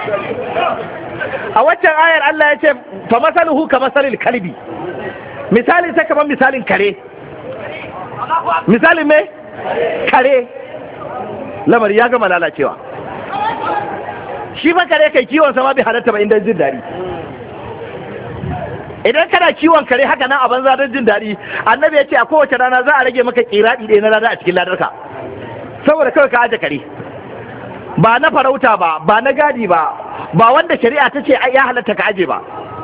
a waccan ayar Allah ya ce fa masaluhu ka masalil kalbi, misali sai kamar misalin kare. Misalin me? Kare. Lamari ya gama lalacewa. Shi fa kare kai kiwon sama bai halatta ba inda jin daɗi. Idan kana kiwon kare haka nan a banza don jin daɗi, annabi ya ce a kowace rana za a rage maka kiraɗi ɗaya na rana a cikin ladarka, saboda kawai ka aje kare. Ba na farauta ba, ba na gadi ba, ba wanda shari'a ta ce ya halatta ka aje ba.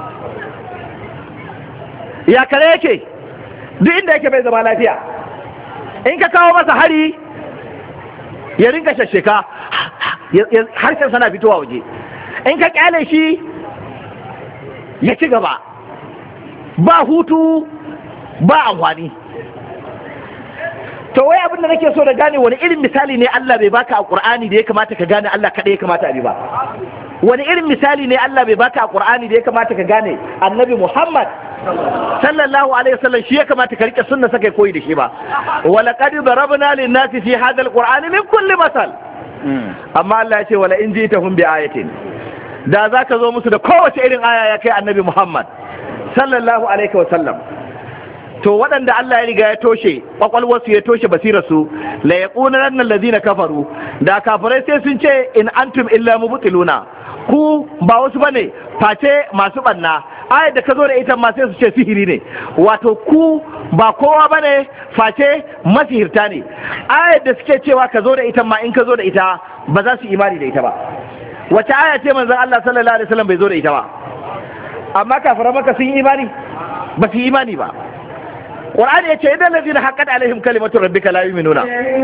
Ya kare yake duk inda yake bai zama lafiya. In ka kawo masa hari ya rinka shasheka, harshen sana fitowa waje. In ka kyale shi ya ci gaba, ba hutu ba amfani. To wai abin da nake so da gane, wani irin misali ne Allah bai baka a Qur'ani da ya kamata ka gane Allah kadai ya kamata a bi ba? Wani irin misali ne Allah bai baka a Qur'ani da ya kamata ka gane Annabi Muhammad sallallahu alaihi wasallam shi ya kamata ka rike sunna saka koyi da shi ba? Wala qad darabna lin nasi fi hadha al-Qur'ani min kulli masal. Amma Allah ya ce wala in jitahum bi ayatin, da zaka zo musu da kowace irin aya ya kai Annabi Muhammad sallallahu alaihi wasallam, to waɗanda Allah ya riga ya toshe kwakwalwarsu, ya toshe basirarsu, la yaqulanna allazina kafaru, da kafirai sai sun ce in antum illa mubtiluna, ku ba wasu bane face masu banna. Ayat da ka zo da ita ma sai su ce sihiri ne, wato ku ba kowa bane face masihirta ne. Ayat da suke cewa ka zo da ita ma in ka zo da ita ba za su imani da ita ba. Wace aya ce manzon Allah sallallahu alaihi wasallam bai zo da ita ba? Amma kafirai maka sun yi imani? Ba su yi imani ba. Qur'ani ya ce idan ladina haqqat alaihim kalimatu rabbika la yu'minuna.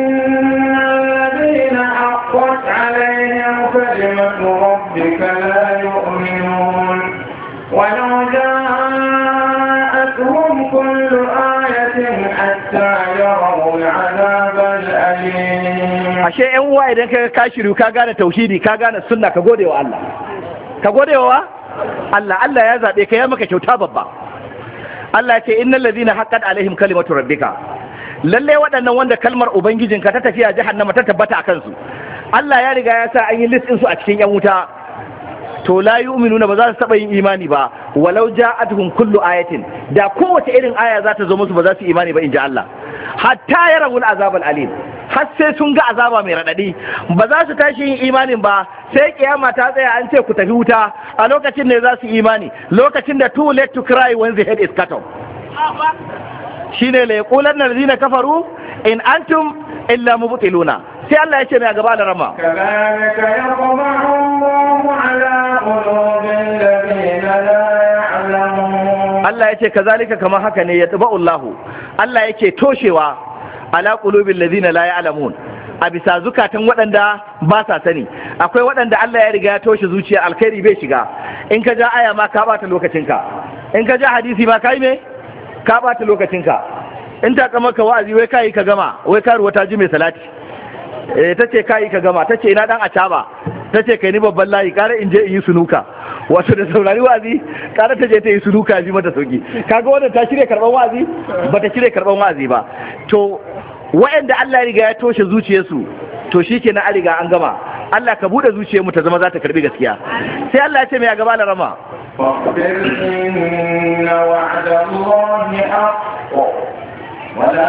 الذين حقت عليهم كلمة ربك لا يؤمنون ولو جاءتهم كل آية حتى يروا العذاب الأليم. ashe yan uwa idan ka shiru ka gane tauhidi ka gane sunna ka gode wa Allah. Ka gode wa Allah. Allah ya zabe ka, ya maka kyauta babba. Allah ce innal ladina haqqat alaihim kalimatu rabbika, lalle waɗannan wanda kalmar ubangijinka ta tafiya jahannama ta tabbata akan su, Allah ya riga ya sa an yi list din su a cikin yan wuta, to la yu'minuna, ba za su taba yin imani ba. Walau ja'atuhum kullu ayatin, da kowace irin aya za ta zo musu ba za su imani ba, inji Allah. Hatta yarawul azabal alim, har sai sun ga azaba mai radadi, ba za su tashi yin imanin ba sai kiyama ta tsaya an ce ku tafi wuta, a lokacin ne za su imani, lokacin da too late to cry when the head is cut off. Shine la yaqulanna alladhina kafaru in antum illa mubtiluna. Sai Allah ya ce mai gaba da rama, kadhalika yaqma'u Allahu ala qulubil ladina la ya'lamun. Allah ya ce kazalika, kamar haka ne ya taba Allahu, Allah yake toshewa ala qulubil ladina la ya'lamun, a bisa zukatan waɗanda ba sa sani. Akwai waɗanda Allah ya riga ya toshe zuciya, alkhairi bai shiga. In ka ja aya ma ka bata lokacinka, in ka ja hadisi ma kai me ka bata lokacinka. In ta kama ka wa'azi wai kai ka gama, wai karuwa ta ji mai salati, tace kai ka gama, tace ina dan acaba, tace kai ni babban layi, kare in je in yi sunuka. Wato da saurari wa'azi kare ta je ta yi sunuka, ji mata sauki. Kaga wannan ta shirye karban wa'azi, bata shirye karban wa'azi ba. To wa'anda Allah ya riga ya toshe zuciyarsu, to shikenan an riga an gama. Allah ka bude zuciyarmu ta zama za ta karbi gaskiya. Sai Allah ya ce mai gaba da rama, فاصبر إن وعد الله حق ولا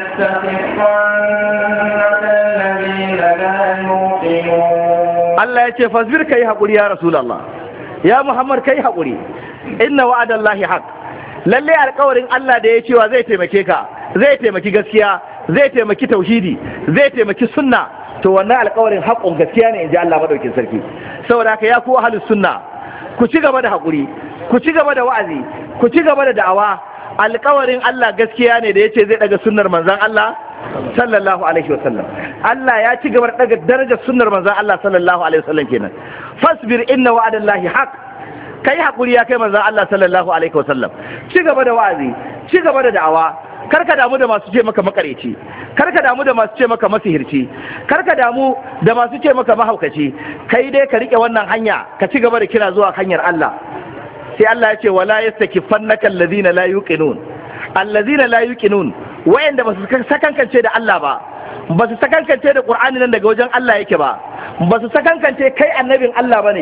يستخفنك الذين لا يوقنون. Allah ya ce fasbir kai haƙuri ya Rasulullah, ya Muhammad kai haƙuri. Inna wa'adallahi haq, lalle alƙawarin Allah da ya cewa zai taimake ka, zai taimaki gaskiya, zai taimaki tauhidi, zai taimaki sunna, to wannan alƙawarin haƙon gaskiya ne, inji Allah madaukin sarki. Saboda haka ya ku ahlus sunna, ku ci gaba da haƙuri, ku ci gaba da wa'azi, ku ci gaba da da'awa. Alƙawarin Allah gaskiya ne da yace zai daga sunnar manzon Allah sallallahu alaihi wasallam. Allah ya ci gaba da daga darajar sunnar manzon Allah sallallahu alaihi wasallam kenan. Fasbir inna wa'adallahi haq, kai haƙuri ya kai manzon Allah sallallahu alaihi wasallam. Ci gaba da wa'azi, ci gaba da da'awa. Karka damu da masu ce maka makareci, karka damu da masu ce maka masihirci, karka damu da masu ce maka mahaukaci. Kai dai ka rike wannan hanya, ka ci gaba da kira zuwa hanyar Allah. Sai Allah ya ce wala yastakifannaka allazina la yuqinun, allazina la yuqinun, wayanda ba su sakankance da Allah ba, ba su sakankance da Qur'ani nan daga wajen Allah yake ba, ba su sakankance kai annabin Allah bane,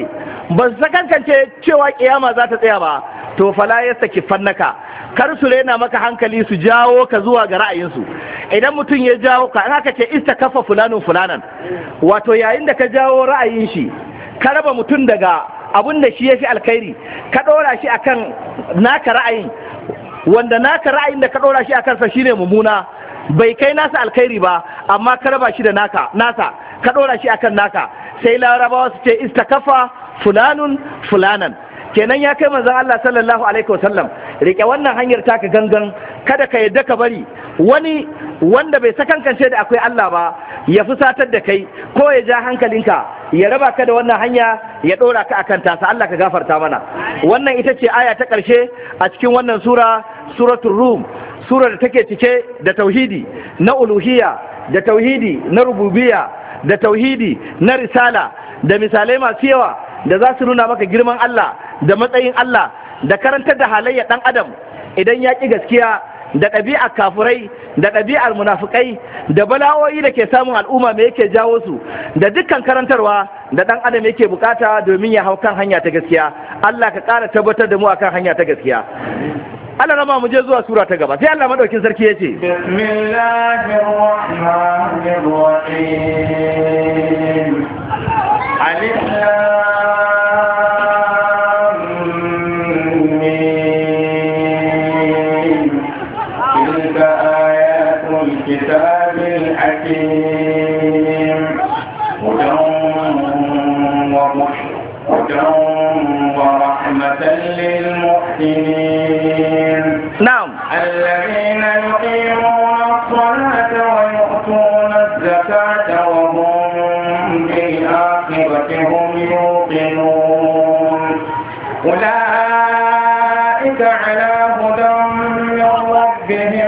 ba su sakankance cewa kiyama za ta tsaya ba, to fala yastakifannaka, kar su rena maka hankali su jawo ka zuwa ga ra'ayinsu. Idan mutum ya jawo ka, haka ce istakafa fulanun fulanan, wato yayin da ka jawo ra'ayin shi ka raba mutum daga abun da shi yafi alkhairi, ka ɗora shi akan naka ra'ayin, wanda naka ra'ayin da ka ɗora shi akan sa shine mummuna, bai kai nasa alkhairi ba, amma ka raba shi da nasa ka ɗora shi akan naka, sai larabawa su ce istakafa fulanun fulanan. Kenan ya kai manzon Allah sallallahu alaihi wasallam, rike wannan hanyar taka gangan, kada ka yadda ka bari wani wanda bai sakankance da akwai Allah ba ya fusatar da kai ko ya ja hankalinka ya raba ka da wannan hanya ya dora ka akan tasa. Allah ka gafarta mana. Wannan ita ce aya ta ƙarshe a cikin wannan sura, suratul Rum, sura da take cike da tauhidi na uluhiyya, da tauhidi na rububiyya, da tauhidi na risala, da misalai masu yawa da za su nuna maka girman Allah da matsayin Allah, da karantar da halayyar ɗan adam idan ya ƙi gaskiya, da ɗabi'ar kafurai, da ɗabi'ar munafukai, da bala'o'i da ke samun al'umma me yake jawo su, da dukkan karantarwa da ɗan adam yake bukata domin ya hau kan hanya ta gaskiya. Allah ka ƙara tabbatar da mu akan hanya ta gaskiya. Allah rama mu je zuwa sura ta gaba, sai Allah madaukin sarki yace Bismillahirrahmanirrahim. Alif Lam Mim. Tilka ayatul kitabil hakim. Hudan wa rahmatan lil muhsinin. Na'am. الذين يقيمون الصلاة ويؤتون الزكاة وهم بالآخرة هم يوقنون أولئك على هدى من ربهم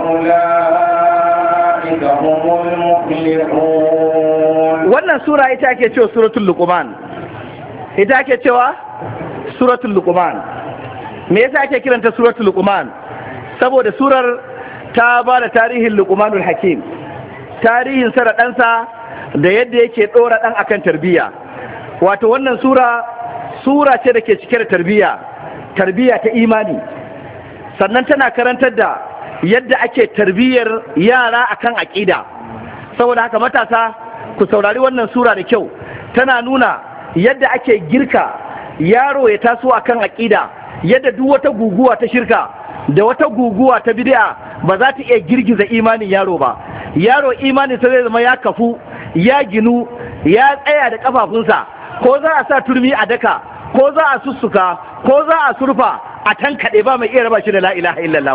وأولئك هم المفلحون. wannan sura ita ake cewa suratul Luqman. Ita ake cewa suratul Luqman. Me yasa ake kiranta suratul Luqman? Saboda surar ta ba da tarihin Luqmanul Hakim, tarihin sa da ɗansa da yadda yake ɗora ɗan akan tarbiyya. Wato wannan sura ce da ke cike da tarbiyya ta imani, sannan tana karantar da yadda ake tarbiyyar yara akan aƙida. Saboda haka matasa ku saurari wannan sura da kyau, tana nuna yadda ake girka yaro ya taso akan aƙida, yadda duk wata guguwa ta shirka da wata guguwa ta bid'a ba za ta iya girgiza imanin yaro ba. Yaro imanin sa zai zama ya kafu, ya ginu, ya tsaya da kafafunsa, ko za a sa turmi a daka, ko za a sussuka, ko za a surfa a tankaɗe, ba mai iya raba shi da la ilaha illallah.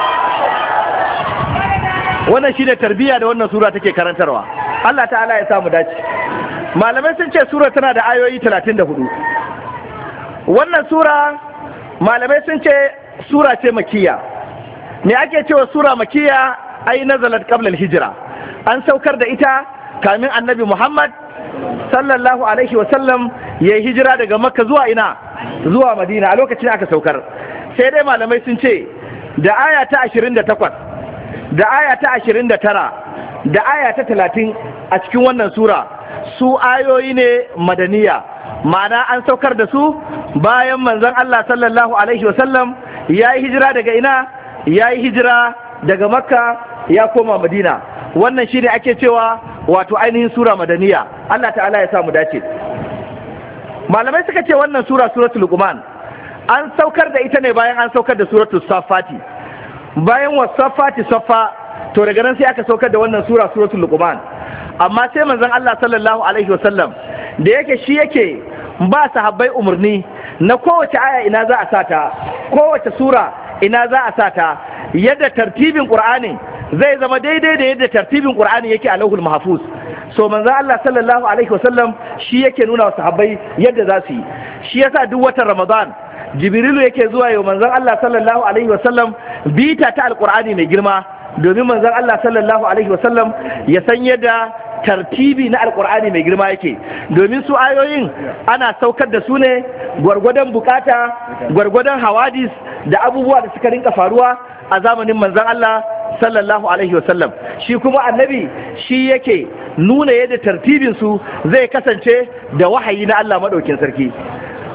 Wannan shi ne tarbiyya da wannan sura take karantarwa. Allah ta'ala ya samu dace. Malamai sun ce sura tana da ayoyi 34. Wannan sura malamai sun ce sura ce makiyya. Me ake cewa sura makiyya? Ai nazalat qabla al-hijra, an saukar da ita kamin annabi Muhammad sallallahu alaihi wa sallam ya hijira daga Makka zuwa ina, zuwa Madina. A lokacin aka saukar. Sai dai malamai sun ce da aya ta 28 da aya ta 29 da aya ta 30 a cikin wannan sura su ayoyi ne madaniya, ma'ana an saukar da su bayan manzon Allah sallallahu alaihi wa sallam ya yi hijira daga ina, ya yi hijira daga Makka ya koma Madina. Wannan shi ne ake cewa wato ainihin sura madaniya. Allah ta'ala ya samu dace. Malamai suka ce wannan sura, suratul Luqman, an saukar da ita ne bayan an saukar da suratul Saffati. Bayan wasaffati saffa, to daga nan sai aka saukar da wannan sura, suratul Luqman. Amma sai manzon Allah sallallahu alaihi wasallam da yake shi yake ba sahabbai umarni na kowace aya ina za a sata, kowace sura ina za a sata, yadda tartibin Qur'ani zai zama daidai da yadda tartibin Qur'ani yake a Lauhul Mahfuz. So manzo Allah sallallahu alaihi wasallam shi yake nuna wa sahabbai yadda za su yi. Shi yasa duk watan Ramadan Jibrilu yake zuwa yau manzon Allah sallallahu alaihi wasallam bita ta Alqur'ani mai girma, domin manzon Allah sallallahu alaihi wasallam ya san yadda tartibi na Alqur'ani mai girma yake, domin su ayoyin ana saukar da su ne gwargwadon bukata, gwargwadon hawadis da abubuwa da suka rinka faruwa a zamanin manzon Allah sallallahu alaihi wasallam. Shi kuma annabi shi yake nuna yadda tartibin su zai kasance da wahayi na Allah madaukin sarki.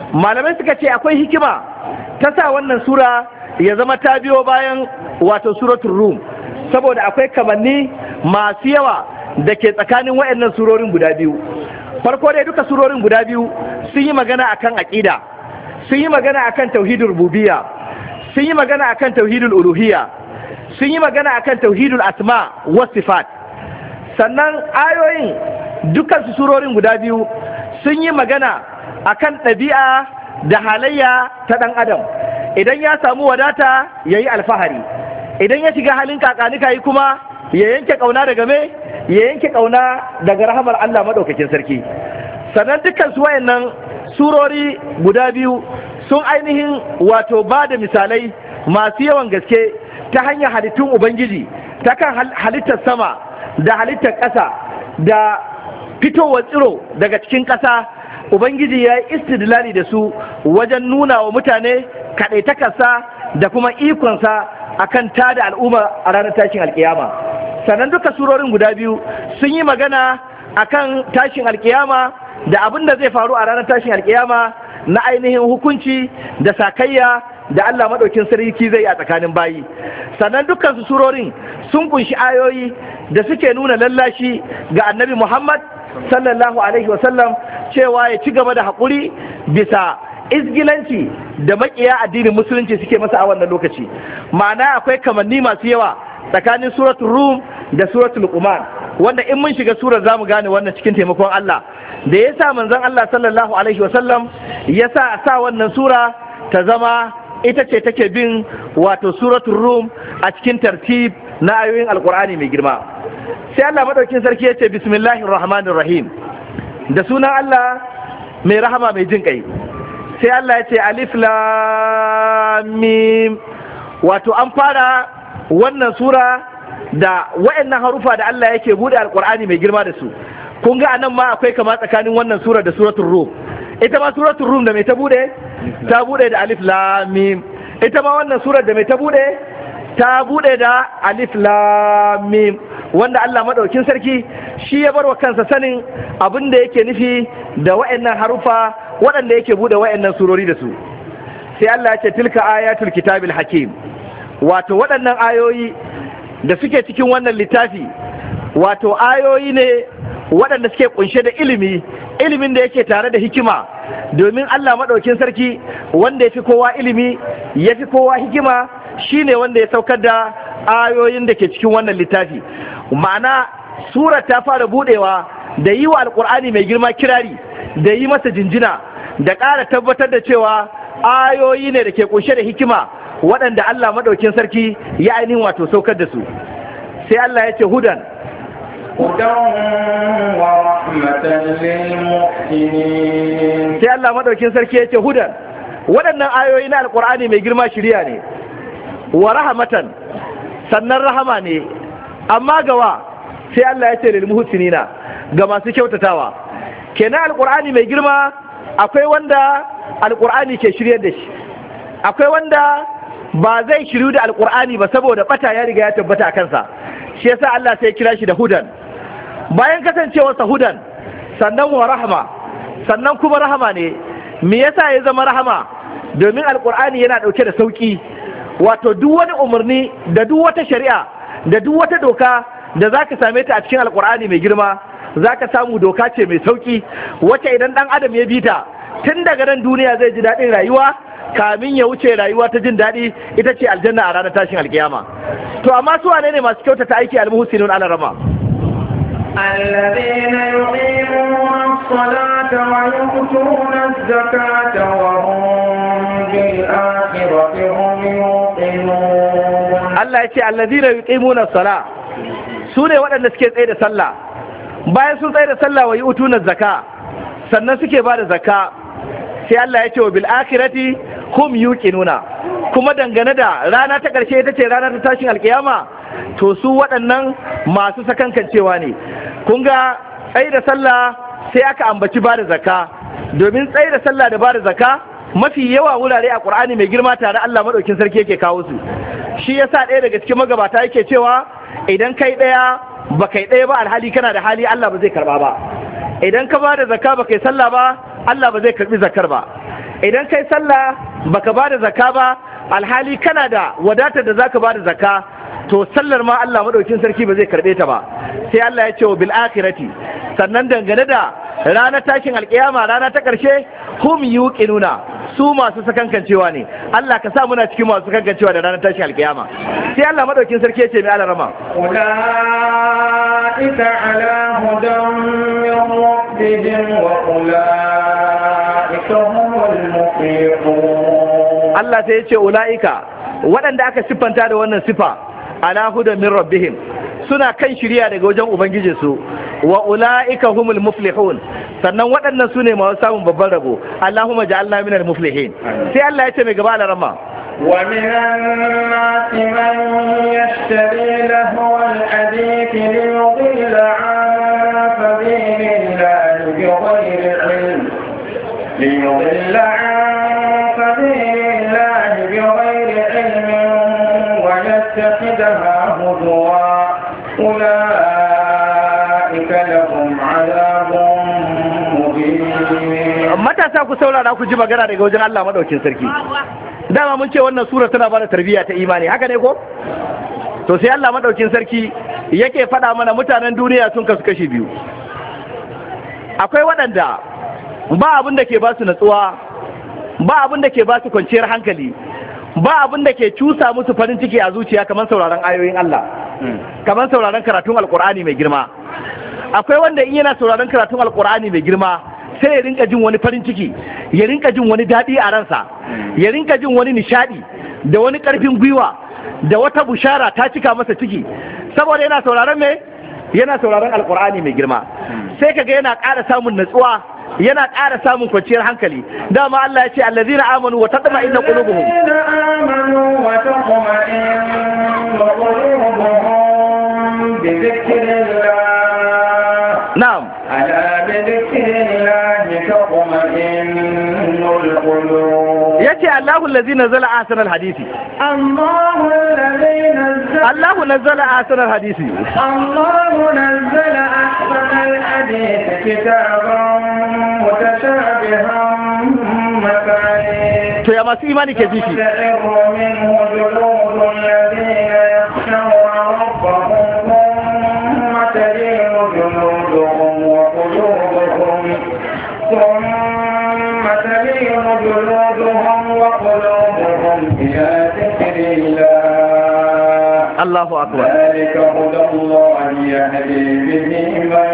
malamai suka ce akwai hikima ta sa wannan sura ya zama ta biyo bayan wato suratul rum, saboda akwai kamanni masu yawa da ke tsakanin waɗannan surorin guda biyu. Farko dai duka surorin guda biyu sun yi magana akan aqida, sun yi magana akan tauhidul rububiyya, sun yi magana akan tauhidul uluhiyya, sun yi magana akan tauhidul asma was sifat. Sannan ayoyin dukan surorin guda biyu sun yi magana akan ɗabi'a da halayya ta ɗan adam. Idan ya samu wadata ya yi alfahari, idan ya shiga halin kakanika yi kuma ya yanke ƙauna daga me ya yanke ƙauna daga rahamar Allah maɗaukakin sarki. Sannan dukkan su wayannan surori guda biyu sun ainihin wato ba da misalai masu yawan gaske ta hanyar halittun Ubangiji, ta kan halittar sama da halittar ƙasa da fitowar tsiro daga cikin ƙasa. Ubangiji ya yi istidlali da su wajen nuna wa mutane kaɗaitakarsa da kuma ikonsa akan tada al'umma a ranar tashin alkiyama. Sannan duka surorin guda biyu sun yi magana akan tashin alkiyama da abin da zai faru a ranar tashin alkiyama na ainihin hukunci da sakayya da Allah maɗaukin sarki zai a tsakanin bayi. Sannan dukkan su surorin sun kunshi ayoyi da suke nuna lallashi ga annabi Muhammad sallallahu alaihi wasallam cewa ya ci gaba da haƙuri bisa izgilanci da makiya addinin musulunci suke masa a wannan lokaci. Ma'ana akwai kamanni masu yawa tsakanin suratul rum da suratul luqman, wanda in mun shiga surar zamu gane wannan cikin taimakon Allah. Da yasa manzon Allah sallallahu alaihi wasallam yasa sa wannan sura ta zama ita ce take bin wato suratul rum a cikin tartib na ayoyin alqur'ani mai girma. Sai Allah madaukin sarki ya ce bismillahir rahmanir rahim, da sunan Allah mai rahama mai jin kai. Sai Allah ya ce alif lam mim, wato an fara wannan sura da waɗannan harufa da Allah yake bude alqur'ani mai girma da su. Kun ga anan ma akwai kama tsakanin wannan sura da suratul rum. Ita ma suratul rum da mai ta bude da alif lam mim. Ita ma wannan surar da mai ta bude da alif lam mim, wanda Allah madaukin sarki shi ya bar wa kansa sanin abin da yake nufi da waɗannan harufa waɗanda yake bude waɗannan surori da su. Sai Allah ya ce tilka ayatul kitabil hakim, wato waɗannan ayoyi da suke cikin wannan littafi wato ayoyi ne waɗanda suke kunshe da ilimin da yake tare da hikima, domin Allah maɗaukin sarki wanda ya fi kowa ilimi ya fi kowa hikima shine wanda ya saukar da ayoyin da ke cikin wannan littafi. Ma'ana surar ta fara budewa da yi wa alkur'ani mai girma kirari da yi masa jinjina da ƙara tabbatar da cewa ayoyi ne da ke kunshe da hikima waɗanda Allah maɗaukin sarki ya ainihin wato saukar da su. Sai Allah ya ce hudan wa rahmatan lil muhsinin. Sai Allah maɗaukin sarki ya ce hudan, waɗannan ayoyi na alkur'ani mai girma shiriya ne, wa rahmatan sannan rahama ne, amma gawa sai Allah ya ce lil muhsinina, ga masu kyautatawa. Kenan alkur'ani mai girma akwai wanda alkur'ani ke shiryar da shi, akwai wanda ba zai shiryu da alkur'ani ba saboda bata ya riga ya tabbata a kansa. Shi yasa Allah sai kira shi da hudan. Bayan kasancewarsa hudan sannan wa rahama, sannan kuma rahama ne. Me yasa ya zama rahama? Domin alkur'ani yana dauke da sauki, wato duk wani umarni da duk wata shari'a da duk wata doka da zaka same ta a cikin alkur'ani mai girma zaka samu doka ce mai sauki, wacce idan dan adam ya bi ta tun daga nan duniya zai ji daɗin rayuwa kamin ya wuce rayuwa ta jin daɗi, ita ce aljanna a ranar tashin alkiyama. To amma su wane ne masu kyautata aiki almuhsinun ala rama? الذين يقيمون الصلاة ويؤتون الزكاة وهم بالآخرة هم يوقنون. Allah ya ce alladhina yuqimuna as-salah, su ne waɗanda suke tsaye da sallah, bayan sun tsaye da sallah wa yu'tuna zakka, sannan suke ba da zakka. Sai Allah ya ce wa bil akhirati hum yuqinuna, kuma dangane da rana ta ƙarshe ita ce rana ta tashin alkiyama, to su waɗannan masu sakankancewa ne. Kun ga tsaye da sallah sai aka ambaci ba da zakka, domin tsaye da sallah da ba da zakka mafi yawa wurare a Qur'ani mai girma tare Allah madaukin sarki yake kawo su. Shi yasa ɗaya daga cikin magabata yake cewa idan kai ɗaya ba kai ɗaya ba alhali kana da hali Allah ba zai karba ba, idan ka ba da zakka ba kai sallah ba Allah ba zai karbi zakkar ba, idan kai sallah baka bada zakka ba alhali kana da wadatar da zaka bada zakka to sallar ma Allah madaukin sarki ba zai karbe ta ba. Sai Allah ya ce wa bil akhirati, sannan dangane da ranar tashin alkiyama, rana ta karshe, hum yuqinuna, su masu sakankancewa ne. Allah ka sa muna cikin masu sakankancewa da ranar tashin alkiyama. Sai Allah madaukin sarki ya ce mai alarama, ulaika ala hudan min rabbihim wa ulaika humul muflihun. Allah sai ya ce ulaika, waɗanda aka siffanta da wannan sifa, ala hudan min rabbihim, suna kan shiriya daga wajen ubangijinsu, wa ula'ika humul muflihun, sannan waɗannan su ne masu samun babban rabo. Allahumma ja'alna minal muflihin. Sai Allah ya ce mai gaba da rama, wa minan nasi man yashtari lahwal hadithi liyudilla an sabilillahi bighayri ilm ويتخذها هزوا أولئك لهم عذاب مبين. matasa ku saurara ku ji magana daga wajen Allah madaukin sarki. Dama mun ce wannan sura tana bada tarbiyya ta imani, haka ne ko? To sai Allah madaukin sarki yake faɗa mana mutanen duniya sun kasu kashi biyu. Akwai waɗanda ba abin da ke ba su natsuwa, ba abin da ke ba su kwanciyar hankali, ba abin da ke cusa musu farin ciki a zuciya kamar sauraron ayoyin Allah, kamar sauraron karatun alkur'ani mai girma. Akwai wanda in yana sauraron karatun alkur'ani mai girma sai ya rinka jin wani farin ciki, ya rinka jin wani daɗi a ransa, ya rinka jin wani nishaɗi da wani ƙarfin gwiwa da wata bushara ta cika masa ciki, saboda yana sauraron me? Yana sauraron alkur'ani mai girma. Sai kaga yana ƙara samun natsuwa, yana ƙara samun kwanciyar hankali. Dama Allah ya ce allazina amanu wa tatma'innu qulubuhum, allazina amanu wa tatma'innu qulubuhum bi dhikrillah. Na'am, ala bi dhikrillah tatma'innul qulub. yace Allahu allazi nazzala ahsanal hadisi, Allahu allazi nazzala Allahu nazzala ahsanal hadisi, Allahu nazzala ahsanal hadisi kitaban mutashabihan مثاني to ya masu imani ke ji shi. تقر منه جلود الذين يخشون ربهم ثم تلين جلودهم وقلوبهم إلى ذكر الله. Allahu akbar. ذلك هدى الله يهدي به من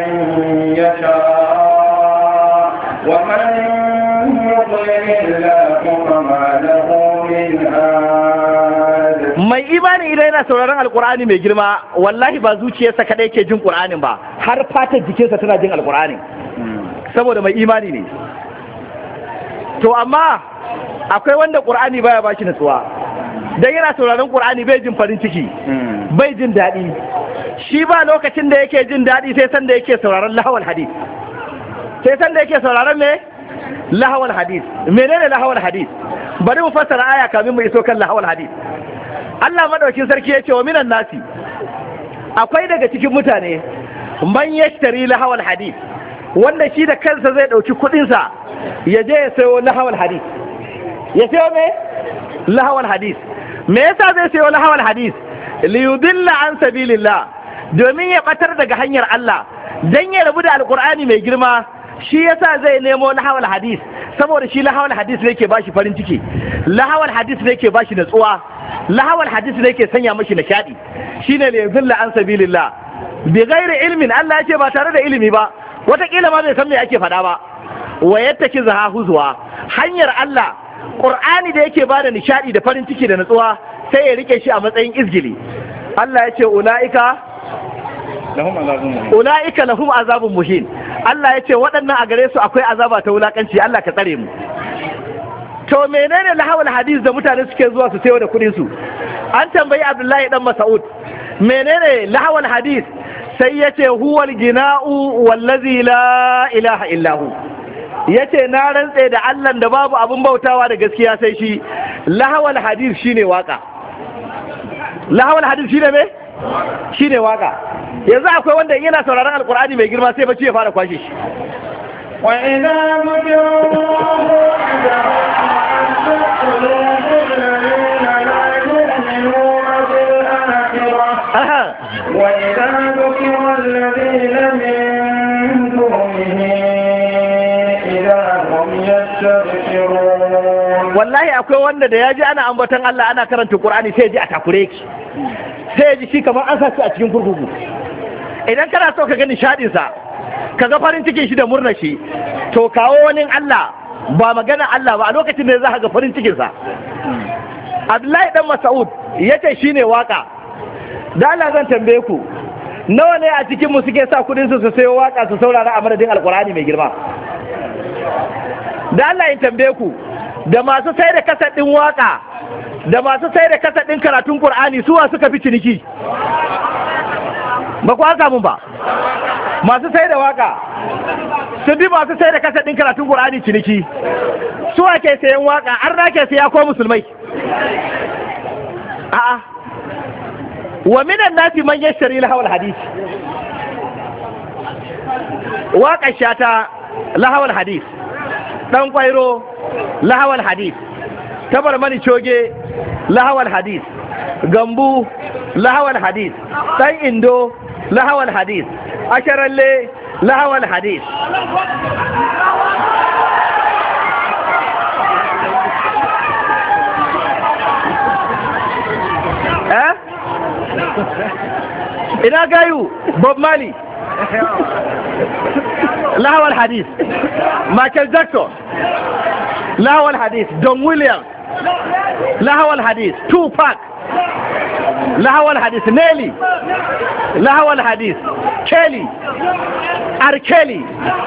يشاء ومن يضلل الله فما له من هاد. Mai imani idan yana sauraron alkur'ani mai girma wallahi ba zuciyarsa kadai ke jin qur'anin ba, har fatar jikinsa tana jin alkur'ani saboda mai imani ne. To amma akwai wanda qur'ani baya baki natsuwa, dan yana sauraron qur'ani bai jin farin ciki, bai jin daɗi. Shi ba lokacin da yake jin daɗi sai san da yake sauraron lahawal hadith, sai san da yake sauraron me lahawal hadith. Menene lahawal hadith? Bari mu fassara aya kamin mu iso kan lahawal hadith. Allah madaukin sarki ya ce wa minan nasi, akwai daga cikin mutane man yashtari lahawal hadith, wanda shi da kansa zai dauki kudin sa ya je ya sayo lahawal hadith. Ya sayo me lahawal hadith. Me yasa zai sayo lahawal hadith? Li yudilla an sabilillah, domin ya batar daga hanyar Allah, dan ya rabu da alqur'ani mai girma. Shi yasa zai nemo lahawal hadith, saboda shi lahawal hadith ne yake bashi farin ciki, lahawal hadith ne yake bashi natsuwa, lahawal hadith ne yake sanya mashi nishadi. Shine li yudilla an sabilillah bi ghairi ilmin. Allah ya ce ba tare da ilimi ba, wataƙila ma bai san me ake faɗa ba. Wa yattaki zaha huzwa, hanyar Allah Qur'ani da yake bada nishadi da farin ciki da natsuwa sai ya rike shi a matsayin izgili. Allah ya ce ula'ika lahum azabun muhin. Allah ya ce waɗannan a gare su akwai azaba ta wulakanci. Allah ka tsare mu. To menene lahawal hadis da mutane suke zuwa su sayo da kuɗin su? An tambayi Abdullahi dan Mas'ud menene lahawal hadis, sai ya ce huwal gina'u wallazi la ilaha illahu. Ya ce na rantse da Allah da babu abin bautawa da gaskiya sai shi. Lahawal hadis shine waka. Lahawal hadis shine me? Shine waka. Yanzu akwai wanda yana sauraron alkur'ani mai girma sai bacci ya fara kwashe shi. وإذا ذكر الله يستبشرون. wallahi akwai wanda da ya ji ana ambaton Allah ana karanta Qur'ani sai ya ji a takure ki, sai ya ji shi kamar an sa shi a cikin kurkuku. Idan kana so ka ga nishadin sa, ka ga farin cikin shi da murnar shi, to kawo wani Allah ba magana Allah ba, a lokacin da za ka ga farin cikin sa. Abdullahi dan Mas'ud yace shine waka. Da Allah zan tambaye ku, nawa ne a cikin mu suke sa kudin su sayo waka su saurara a madadin Alkur'ani mai girma? Da Allah in tambaye ku, da masu sai da kasar din waka da masu sai da kasar din karatun Qur'ani suwa suka fi ciniki? Ba ku haka mun ba. Masu sai da waka sun bi masu sai da kasar din karatun Qur'ani ciniki. Suwa ke sayan waka, an rake saya ko musulmai? A'a. Wa minan nasi man yashtari lahawal hadith. Waka shata lahawal hadith. Dan kwairo lahawal hadith. Tabar mani coge lahawal hadith. Gambu lahawal hadith. Dan indo lahawal hadith. Asharalle lahawal hadith. ina gayu Bob Marley lahawal hadith, Michael Jackson lahawal hadith, Don Williams lahawal hadith, Tupac lahawal hadith, Nelly lahawal hadith, Kelly, R. Kelly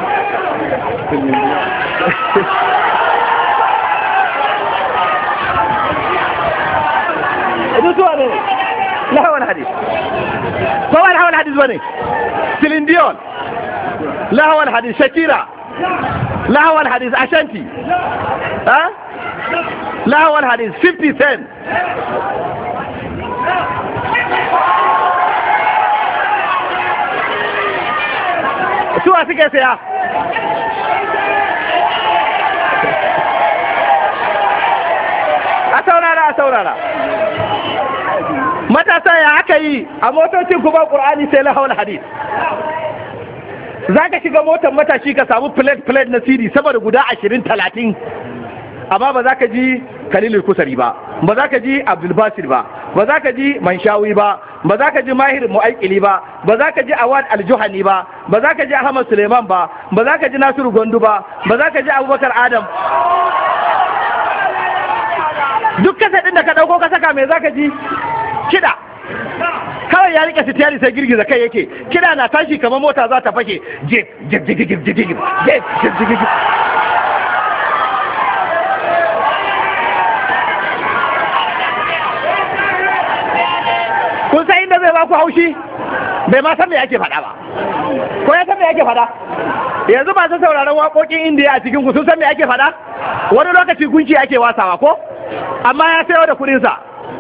lahawal hadith. Kowa lahawal hadith bane? Celine Dion lahawal hadith, Shakira lahawal hadith, Ashanti lahawal hadith, 50 Cent suwa suke saya? a saurara matasa ya aka yi a motocin kuma ƙur'ani sai lahawal hadith. Za ka shiga motar matashi ka samu plate na CD sama da guda 20-30, amma ba za ka ji Khalilul Kusari ba, ba za ka ji Abdul Basir ba, ba za ka ji Manshawi ba, ba za ka ji Mahir Mu'aikili ba, ba za ka ji Awad Al-Juhani ba, ba za ka ji Ahmad Suleiman ba, ba za ka ji Nasiru Gondo ba, ba za ka ji Abubakar Adam. Duk kasa ɗin da ka ɗauko ka saka mai za ka ji? Kiɗa. Kawai ya rike sitiyari sai girgiza kai yake, kiɗa na tashi kamar mota za ta fashe. Kun san inda zai ba ku haushi? Bai ma san me ake faɗa ba. Ko ya san me ake faɗa? Yanzu masu sauraron waƙoƙin indiya a cikin ku sun san me ake faɗa? Wani lokaci gunki ake wasawa ko? Amma ya sayo da kudinsa.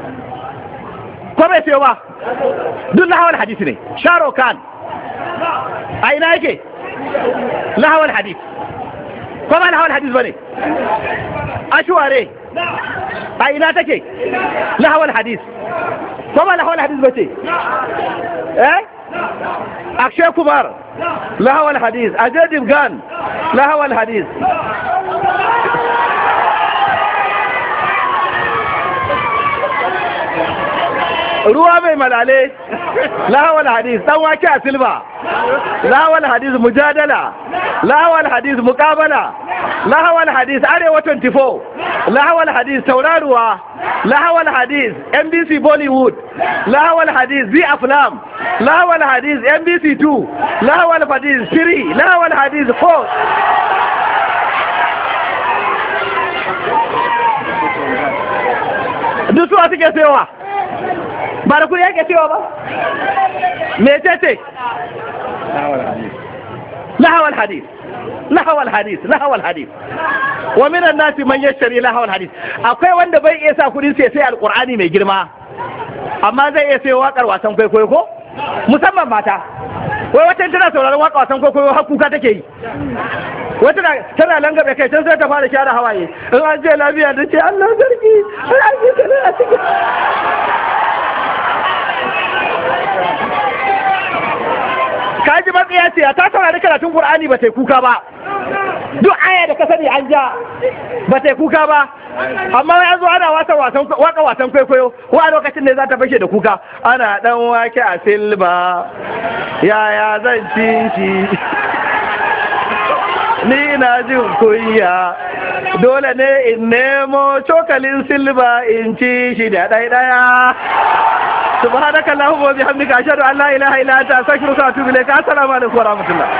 Ko bai sayo ba? Duk lahawal hadisi ne. Sharo Khan a ina yake? Lahawal hadis. Ko ba lahawal hadis ba ne? Ashware a ina take? Lahawal hadis. Ko ba lahawal hadis ba ce? Akshay Kumar lahawal hadis. Ajay Devgan lahawal hadis. Ruwa mai malale lahawal hadis. Dan wake a silba lahawal hadis. Mujadala lahawal hadis. Muqabala lahawal hadis. Arewa 24 lahawal hadis. Tauraruwa lahawal hadis. NBC Bollywood lahawal hadis. Z Aflam lahawal hadis. NBC 2 lahawal hadis. 3 lahawal hadis. 4 duk suwa suke sayowa ba da kudi yake cewa ba? Mecece? lahawal hadith. Lahawal hadith. Lahawal hadith. Wa minan nasi man yashtari lahawal hadith. Akwai wanda bai iya sa kudin sai alqur'ani mai girma, amma zai iya sayo wakar wasan kwaikwayo ko? Musamman mata. Wai wata tana sauraron waka wasan kwaikwayo har kuka take yi. Wata tana langabe kai tun sai ta fara share hawaye. In an je lafiya da ce Allah sarki. Allah sarki. Kaji matsiya ce ta saurari karatun Qur'ani ba sai kuka ba. Duk aya aya da ka sani an ja ba ta kuka ba, amma ya zo ana waka wasan kwaikwayo ko a lokacin da za ta fashe da kuka, ana dan wake a silba yaya zan ci shi ni na jin kunya dole ne in nemo cokalin silba in ci shi da ɗaya. subhanaka allahumma wa bihamdika ashhadu an la ilaha illa anta astaghfiruka wa atubu ilayk. assalamu alaikum wa rahmatullah.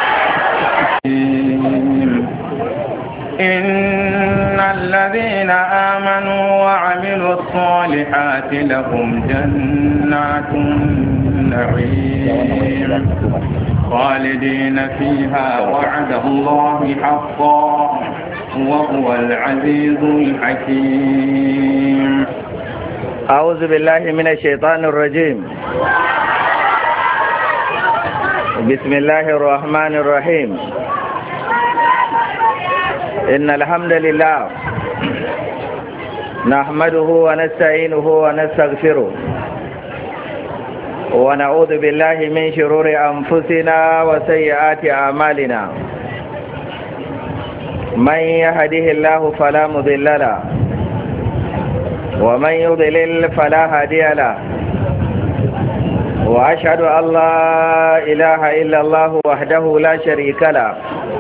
إن الذين آمنوا وعملوا الصالحات لهم جنات النعيم خالدين فيها وعد الله حقا وهو العزيز الحكيم. أعوذ بالله من الشيطان الرجيم. بسم الله الرحمن الرحيم. إن الحمد لله نحمده ونستعينه ونستغفره ونعوذ بالله من شرور أنفسنا وسيئات أعمالنا. من يهده الله فلا مضل له ومن يضلل فلا هادي له، وأشهد أن لا إله إلا الله وحده لا شريك له،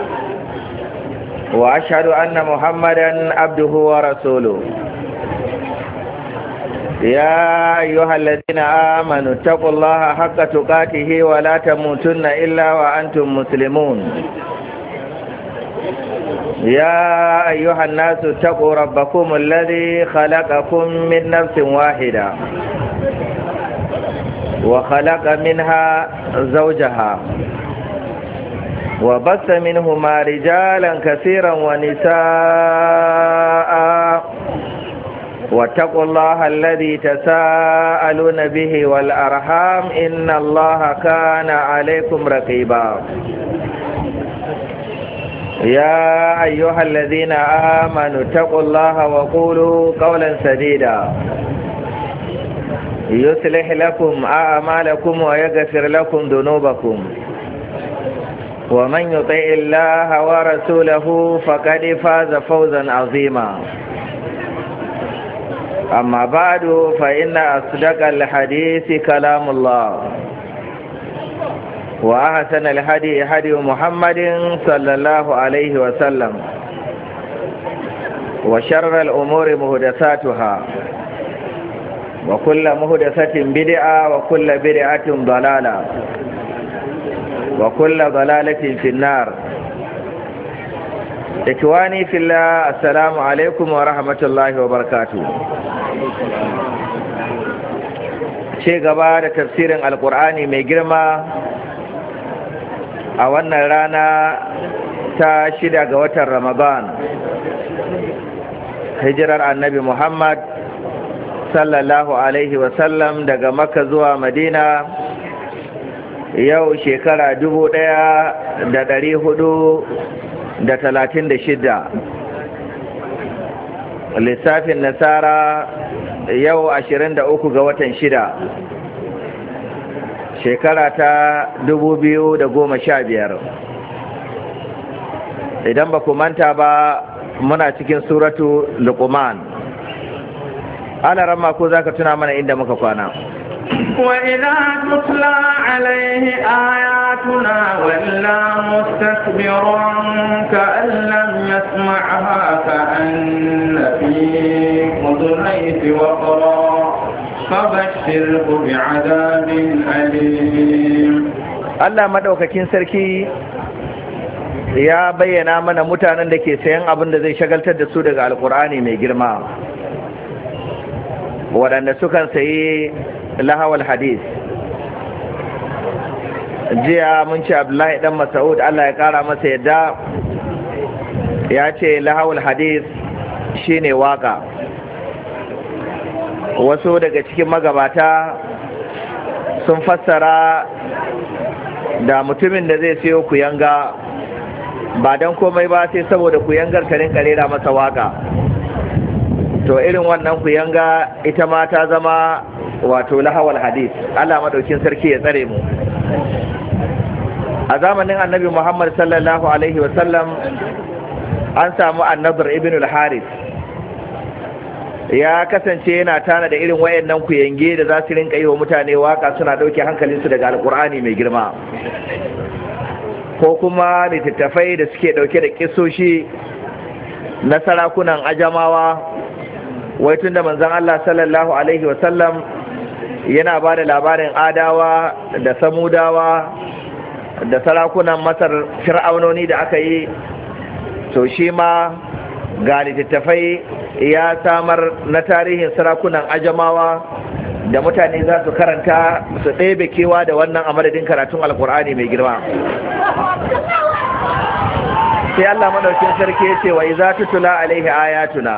وأشهد أن محمدا عبده ورسوله. يا أيها الذين آمنوا اتقوا الله حق تقاته ولا تموتن إلا وأنتم مسلمون. يا أيها الناس اتقوا ربكم الذي خلقكم من نفس واحدة وخلق منها زوجها وبث منهما رجالا كثيرا ونساء واتقوا الله الذي تساءلون به والأرحام إن الله كان عليكم رقيبا. يا أيها الذين آمنوا اتقوا الله وقولوا قولا سديدا يصلح لكم أعمالكم ويغفر لكم ذنوبكم، ومن يطع الله ورسوله فقد فاز فوزا عظيما. أما بعد فإن أصدق الحديث كلام الله، وأحسن الهدي هدي محمد صلى الله عليه وسلم، وشر الأمور محدثاتها، وكل محدثة بدعة، وكل بدعة ضلالة، وكل ضلالة في النار. إخواني في الله، السلام عليكم ورحمة الله وبركاته. شيء gaba da tafsirin alkur'ani mai girma a wannan rana ta 6 ga watan Ramadan, hijirar annabi Muhammad sallallahu alaihi wasallam daga Makka zuwa Madina, yau shekara 1436, lissafin nasara yau 23 ga watan 6 shekara ta 2015. idan ba ku manta ba, muna cikin suratu Luqman. ana ramma ko zaka tuna mana inda muka kwana. وإذا تتلى عليه آياتنا ولى مستكبرا كأن لم يسمعها كأن في أذنيه وقرا فبشره بعذاب أليم. Allah madaukakin sarki ya bayyana mana mutanen da ke sayan abin da zai shagaltar da su daga alkur'ani mai girma, waɗanda sukan sayi lahawal hadis. jiya mun ce Abdullahi dan Mas'ud, Allah ya kara masa yadda, ya ce lahawal hadis shine waka. wasu daga cikin magabata sun fassara da mutumin da zai siyo kuyanga ba don komai ba sai saboda kuyangar karin karera masa waka, to irin wannan kuyanga ita ma ta zama wato lahawal hadis. Allah madaukin sarki ya tsare mu. a zamanin annabi Muhammad sallallahu alaihi wasallam an samu An-Nadr ibn al-Harith ya kasance yana tana da irin wayannan kuyange da za su rinka yi wa mutane waka suna dauke hankalinsu daga alkur'ani mai girma, ko kuma littattafai da suke dauke da kisoshi na sarakunan ajamawa, wai tun da manzon Allah sallallahu alaihi wasallam yana ba da labarin adawa da samudawa da sarakunan masar fir'aunoni da aka yi, to shi ma ga littattafai ya samar na tarihin sarakunan ajamawa da mutane za su karanta su ɗebe kewa da wannan a madadin karatun alkur'ani mai girma. sai Allah madaukin sarki ya ce wa iza tutula alaihi ayatuna,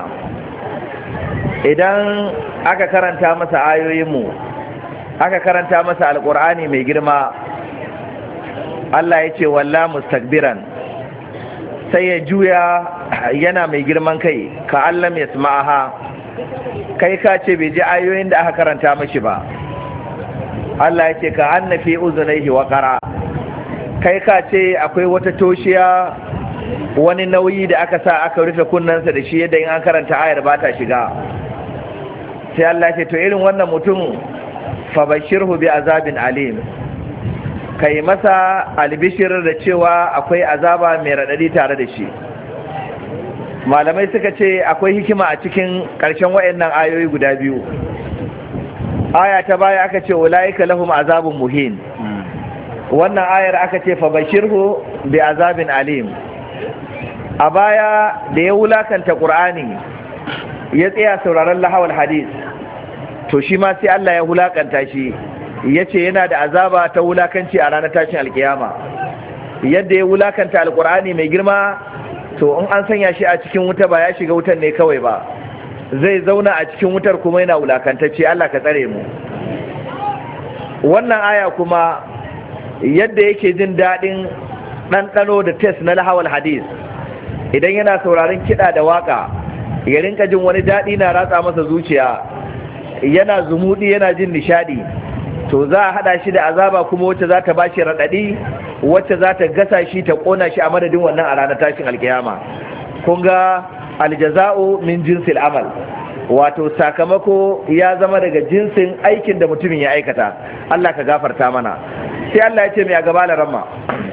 idan aka karanta masa ayoyinmu, aka karanta masa alkur'ani mai girma, Allah ya ce walla mustakbiran, sai ya juya yana mai girman kai, ka Allah ya sma'aha, kai ka ce bai ji ayoyin da aka karanta mashi ba. Allah ya ce ka anna fi uzunaihi waqara, kai ka ce akwai wata toshiya, wani nauyi da aka sa aka rufe kunnensa da shi yadda in an karanta ayar ba ta shiga. sai Allah ya ce to irin wannan mutum fa bashirhu bi azabin alim, kai masa albishir da cewa akwai azaba mai radadi tare da shi. Malamai suka ce akwai hikima a cikin ƙarshen wayannan ayoyi guda biyu. Aya ta baya aka ce ulaika lahum azabun muhin, wannan ayar aka ce fa bashirhu bi azabin alim. A baya da ya wulakanta Qur'ani ya tsaya sauraron lahawal hadis, to shi ma sai Allah ya wulakanta shi, yace yana da azaba ta wulakanci a ranar tashin alkiyama. Yadda ya wulakanta alkur'ani mai girma, to in an sanya shi a cikin wuta ba ya shiga wutar ne kawai ba, zai zauna a cikin wutar kuma yana wulakantacce. Allah ka tsare mu. Wannan aya kuma yadda yake jin daɗin ɗanɗano da test na lahawal hadis, idan yana sauraron kiɗa da waka ya rinka jin wani daɗi na ratsa masa zuciya, yana zumuɗi yana jin nishadi, to za a haɗa shi da azaba kuma wacce za ta bashi raɗaɗi, wacce za ta gasa shi ta ƙona shi a madadin wannan a ranar tashin alkiyama. Kun ga aljaza'u min jinsil amal, wato sakamako ya zama daga jinsin aikin da mutumin ya aikata. Allah ka gafarta mana. Sai Allah ya ce mai a gaba da ramma,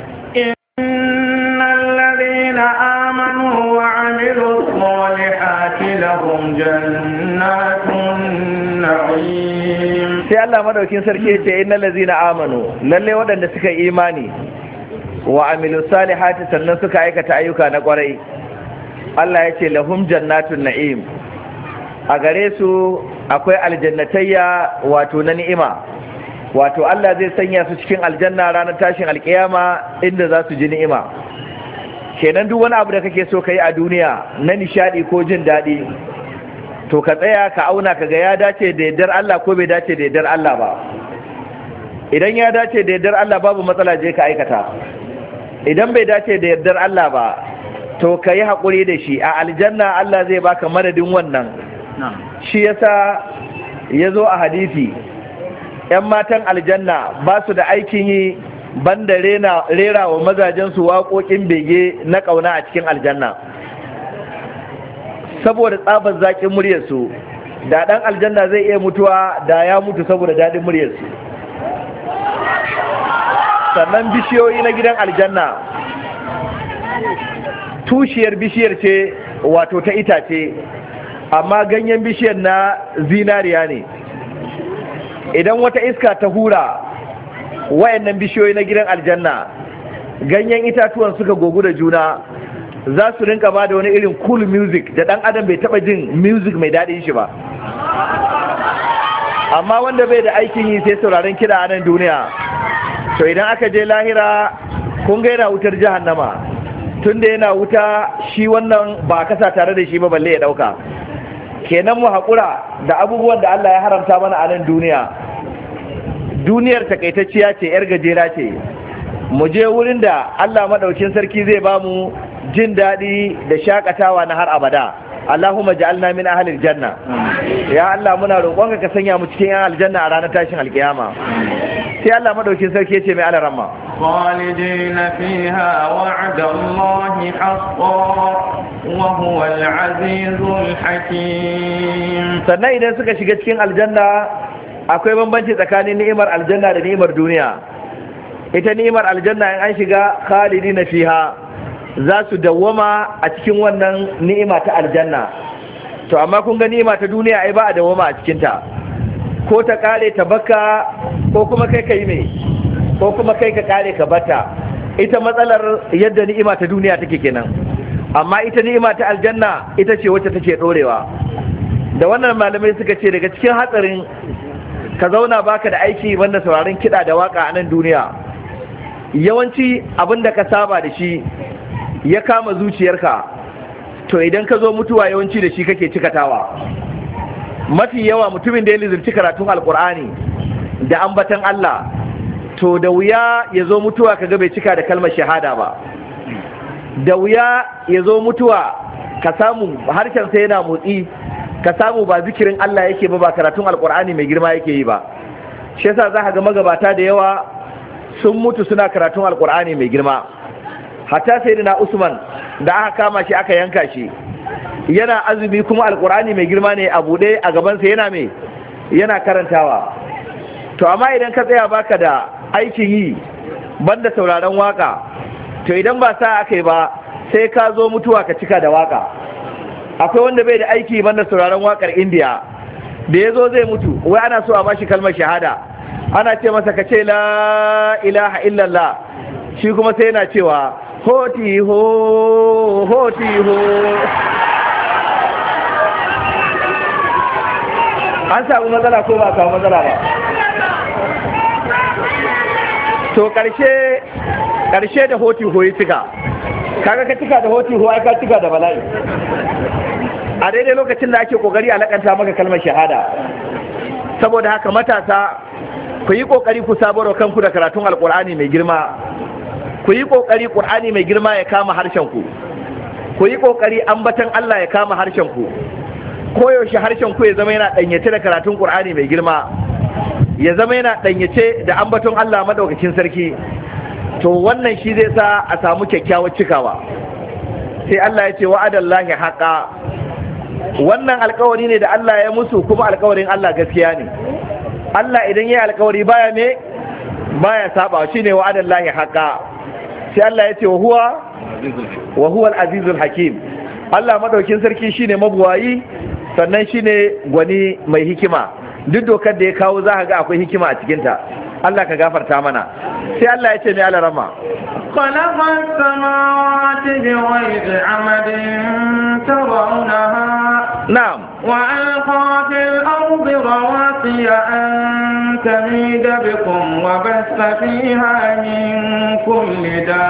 آمنوا وعملوا الصالحات لهم جنات النعيم. sai Allah madaukin sarki ya ce innal ladzina amanu, lalle waɗanda suka yi imani wa amilu salihati sannan suka aikata ayyuka na kwarai, Allah ya ce lahum jannatun na'im, a gare su akwai aljannatayya wato na ni'ima, wato Allah zai sanya su cikin aljanna ranar tashin alkiyama inda za su ji ni'ima. Kenan duk wani abu da kake so kai a duniya na nishadi ko jin daɗi, to ka tsaya ka auna ka ga ya dace da yardar Allah ko bai dace da yardar Allah ba. Idan ya dace da yardar Allah babu matsala, je ka aikata. Idan bai dace da yardar Allah ba, to ka yi haƙuri da shi. A aljanna Allah zai baka madadin wannan. Shi yasa ya zo a hadisi, 'yan matan aljanna ba su da aikin yi banda rera wa mazajensu waƙoƙin bege na ƙauna a cikin aljanna. Saboda tsabar zaƙin muryarsu, da ɗan aljanna zai iya mutuwa da ya mutu saboda daɗin muryarsu. Sannan bishiyoyi na gidan aljanna, tushiyar bishiyar ce wato ta itace, amma ganyen bishiyar na zinariya ne. Idan wata iska ta hura wayannan bishiyoyi na gidan aljanna, ganyen itatuwan suka gogu da juna, za su rinka ba da wani irin cool music da dan adam bai taba jin music mai daɗin shi ba. Amma wanda bai da aikin yi sai sauraron kiɗa a nan duniya, to idan aka je lahira kun ga yana wutar jahannama, tunda yana wuta shi wannan ba kasa tare da shi ba balle ya ɗauka. Kenan mu haƙura da abubuwan da Allah ya haramta mana a nan duniya. Duniyar takaitacciya ce, 'yar gajera ce, mu je wurin da Allah maɗaukin sarki zai ba mu jin daɗi da shakatawa na har abada. Allahumma ja'alna min ahlil janna. Ya Allah muna roƙonka ka sanya mu cikin 'yan aljanna a ranar tashin alkiyama. Sai Allah maɗaukin sarki ya ce mai alaramma. خالدين فيها وعد الله حقا وهو العزيز الحكيم. sannan idan suka shiga cikin aljanna akwai bambanci tsakanin ni'imar aljanna da ni'imar duniya. ita ni'imar aljanna in an shiga khalidina fiha za su dawwama a cikin wannan ni'ima ta aljanna. to amma kun ga ni'ima ta duniya ai ba a dawwama a cikin ta, ko ta kare ta baka ko kuma kai kai me ko kuma kai ka kare ka bata. ita matsalar yadda ni'ima ta duniya take kenan, amma ita ni'ima ta aljanna ita ce wacce take dorewa. da wannan malamai suka ce daga cikin hatsarin ka zauna baka da aiki banda sauraron kiɗa da waka a nan duniya, yawanci abin da ka saba da shi ya kama zuciyarka, to idan ka zo mutuwa yawanci da shi kake cikatawa. mafi yawa mutumin da ya lizirci karatun alkur'ani da ambatan Allah, to da wuya ya zo mutuwa kaga bai cika da kalmar shahada ba. da wuya ya zo mutuwa ka samu harshensa yana motsi, ka samu ba zikirin Allah yake ba karatun alkur'ani mai girma yake yi ba. shi yasa za ka ga magabata da yawa sun mutu suna karatun alkur'ani mai girma. hatta sayyidina Usman da aka kama shi aka yanka shi yana azumi kuma alkur'ani mai girma ne a buɗe a gabansa yana karantawa. to amma idan ka tsaya baka da aikin yi banda sauraron waka, to idan ba sa aka yi ba sai ka zo mutuwa ka cika da waka. akwai wanda bai da aiki banda sauraron wakar indiya, da ya zo zai mutu wai ana so a bashi kalmar shahada, ana ce masa ka ce la ilaha illallah, shi kuma sai yana cewa hoti ho hoti ho. an samu matsala ko ba samu matsala ba? to karshe da hoti ho yi cika, kaga ka cika da hoti ho ai ka cika da bala'i. a daidai lokacin da ake kokari a lakanta maka kalmar shahada. saboda haka matasa ku yi kokari ku sabarwa kanku da karatun alkur'ani mai girma, ku yi kokari qur'ani mai girma ya kama harshen ku yi kokari ambatan Allah ya kama harshen ku, koyaushe harshen ku ya zama yana danyace da karatun qur'ani mai girma, ya zama yana danyace da ambaton Allah madaukakin sarki. to wannan shi zai sa a samu kyakkyawar cikawa. sai Allah ya ce wa'adallahi haqa, wannan alkawari ne da Allah ya musu, kuma alkawarin Allah gaskiya ne. Allah idan ya yi alkawari baya saba, shine wa'adallahi haqa. sai Allah ya ce wa huwa al-azizul hakim, Allah madaukin sarki shine mabuwayi, sannan shine gwani mai hikima. duk dokar da ya kawo za ka ga akwai hikima a cikinta. Allah ka gafarta mana. sai Allah ya ce mai alarama خلق السماوات بغير عمد ترونها نعم وألقى في الأرض رواسي أن تميد بكم وبث فيها من كل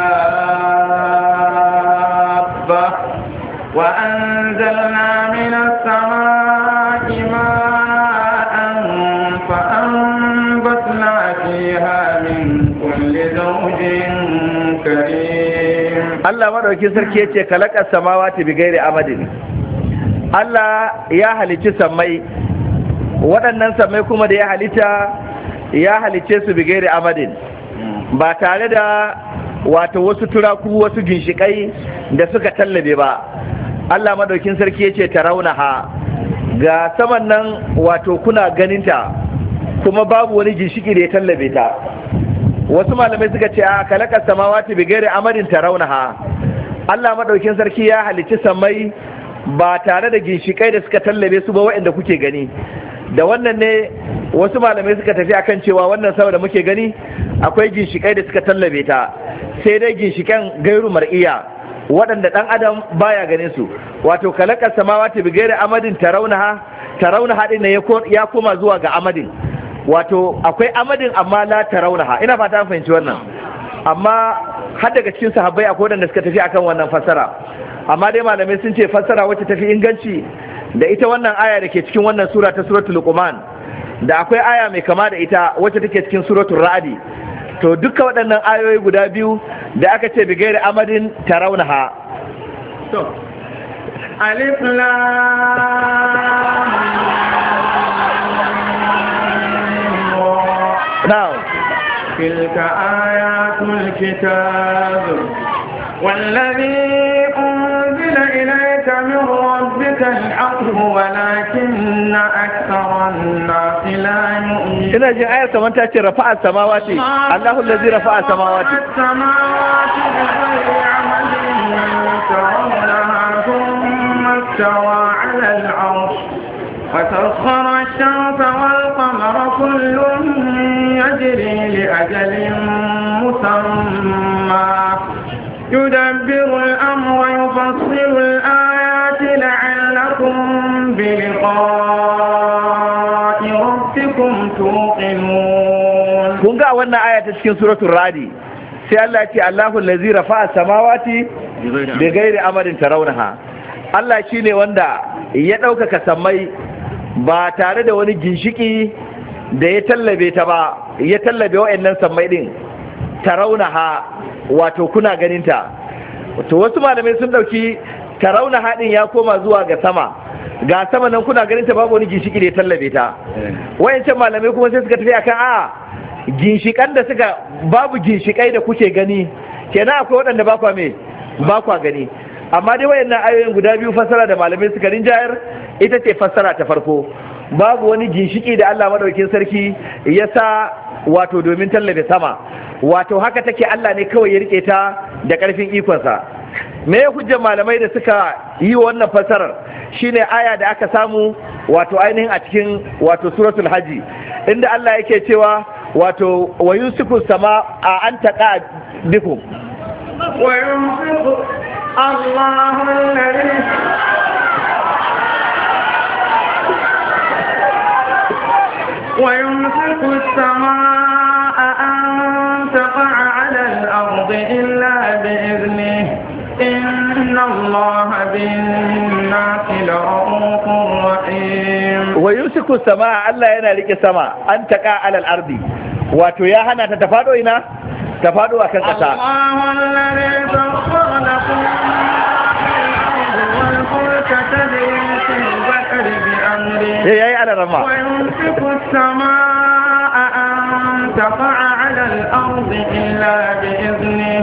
دابة وأنزلنا من السماء ماء فأنبتنا فيها من كل زوج كريم. الله مدوكين sarki yace kalaka samawati bighairi amadin. Allah ya halicci sammai, waɗannan sammai kuma da ya halicce su bighairi amadin, ba tare da wato wasu turaku wasu ginshikai da suka tallabe ba. Allah madaukin sarki yace tarawunaha, ga saman nan wato kuna ganinta kuma babu wani ginshiki da ya tallabe ta. wasu malamai suka ce a kalakar samawati bighairi amadin tarawunaha, Allah madaukin sarki ya halicci sammai ba tare da ginshikai da suka tallabe su ba waɗanda kuke gani. da wannan ne wasu malamai suka tafi akan cewa wannan sama da muke gani akwai ginshikai da suka tallabe ta, sai dai ginshikan gairu mar'iya waɗanda ɗan adam baya ganin su. wato kalakar samawati bighairi amadin tarawunaha din ne ya koma zuwa ga amadin, wato akwai amadin amma la tarawunaha. ina fata an fahimci wannan. amma har daga cikin sahabbai akwai waɗanda suka tafi akan wannan fassara, amma dai malamai sun ce fassara wacce tafi inganci da ita wannan aya da ke cikin wannan sura ta suratul luqman, da akwai aya mai kama da ita wacce take cikin suratul ra'di. to duka waɗannan ayoyi guda biyu da aka ce bighairi amadin tarawunaha. to alif lam na'am تلك آيات الكتاب والذي أنزل إليك من ربك الحق ولكن أكثر الناس لا يؤمنون. إن جاء آية كمان تأتي رفع السماوات الله الذي رفع السماوات بغير عمد ترونها ثم استوى على العرش وسخر الشمس والقمر كل يجري لأجل مسمى يدبر الأمر ويفصل الآيات لعلكم بلقاء ربكم توقنون. kun ga wannan aya ta cikin suratul radi sai Allah ya ce Allahu allazi rafa'a samawati bi ghairi amadin tarawnaha. Allah shine wanda ya ɗaukaka sammai ba tare da wani ginshiki da ya tallabe ta ba, ya tallabe wa'annan sammai din tarawnaha wato kuna ganinta. To wasu malamai sun dauki tarawnaha din ya koma zuwa ga sama, ga sama nan kuna ganinta babu wani ginshiki da ya tallabe ta. Wayancan malamai kuma sai suka tafi akan a ginshikan da suka babu ginshikai da kuke gani kenan akwai waɗanda ba kwa gani. Amma dai wayannan ayoyin guda biyu fassara da malamai suka rinjayar ita ce fassara ta farko, babu wani ginshiki da Allah madaukakin sarki ya sa wato domin tallafe sama, wato haka take Allah ne kawai ya rike ta da ƙarfin ikonsa. Me ya hujjar malamai da suka yi wannan fassarar shine aya da aka samu wato ainihin a cikin wato suratul hajji inda Allah yake cewa wato wa yusiku sama a an taqa bikum wa yumsiku Allahu alladhi wa yumsiku as-samaa'a an taqa'a 'ala al-ardi illa bi'idhnihi inna Allaha bin-naasi la'ufur rahim. wa yusiku sama Allah yana rike sama an taqa alal ardi wato ya hana ta tafado ina tafado akan kasa. Allahu alladhi sakhkhara lakum wal fulka tajri fil bahri bi amrihi yayi alarama wa yumsiku as-samaa'a an taqa'a 'ala al-ardi illa bi idhnihi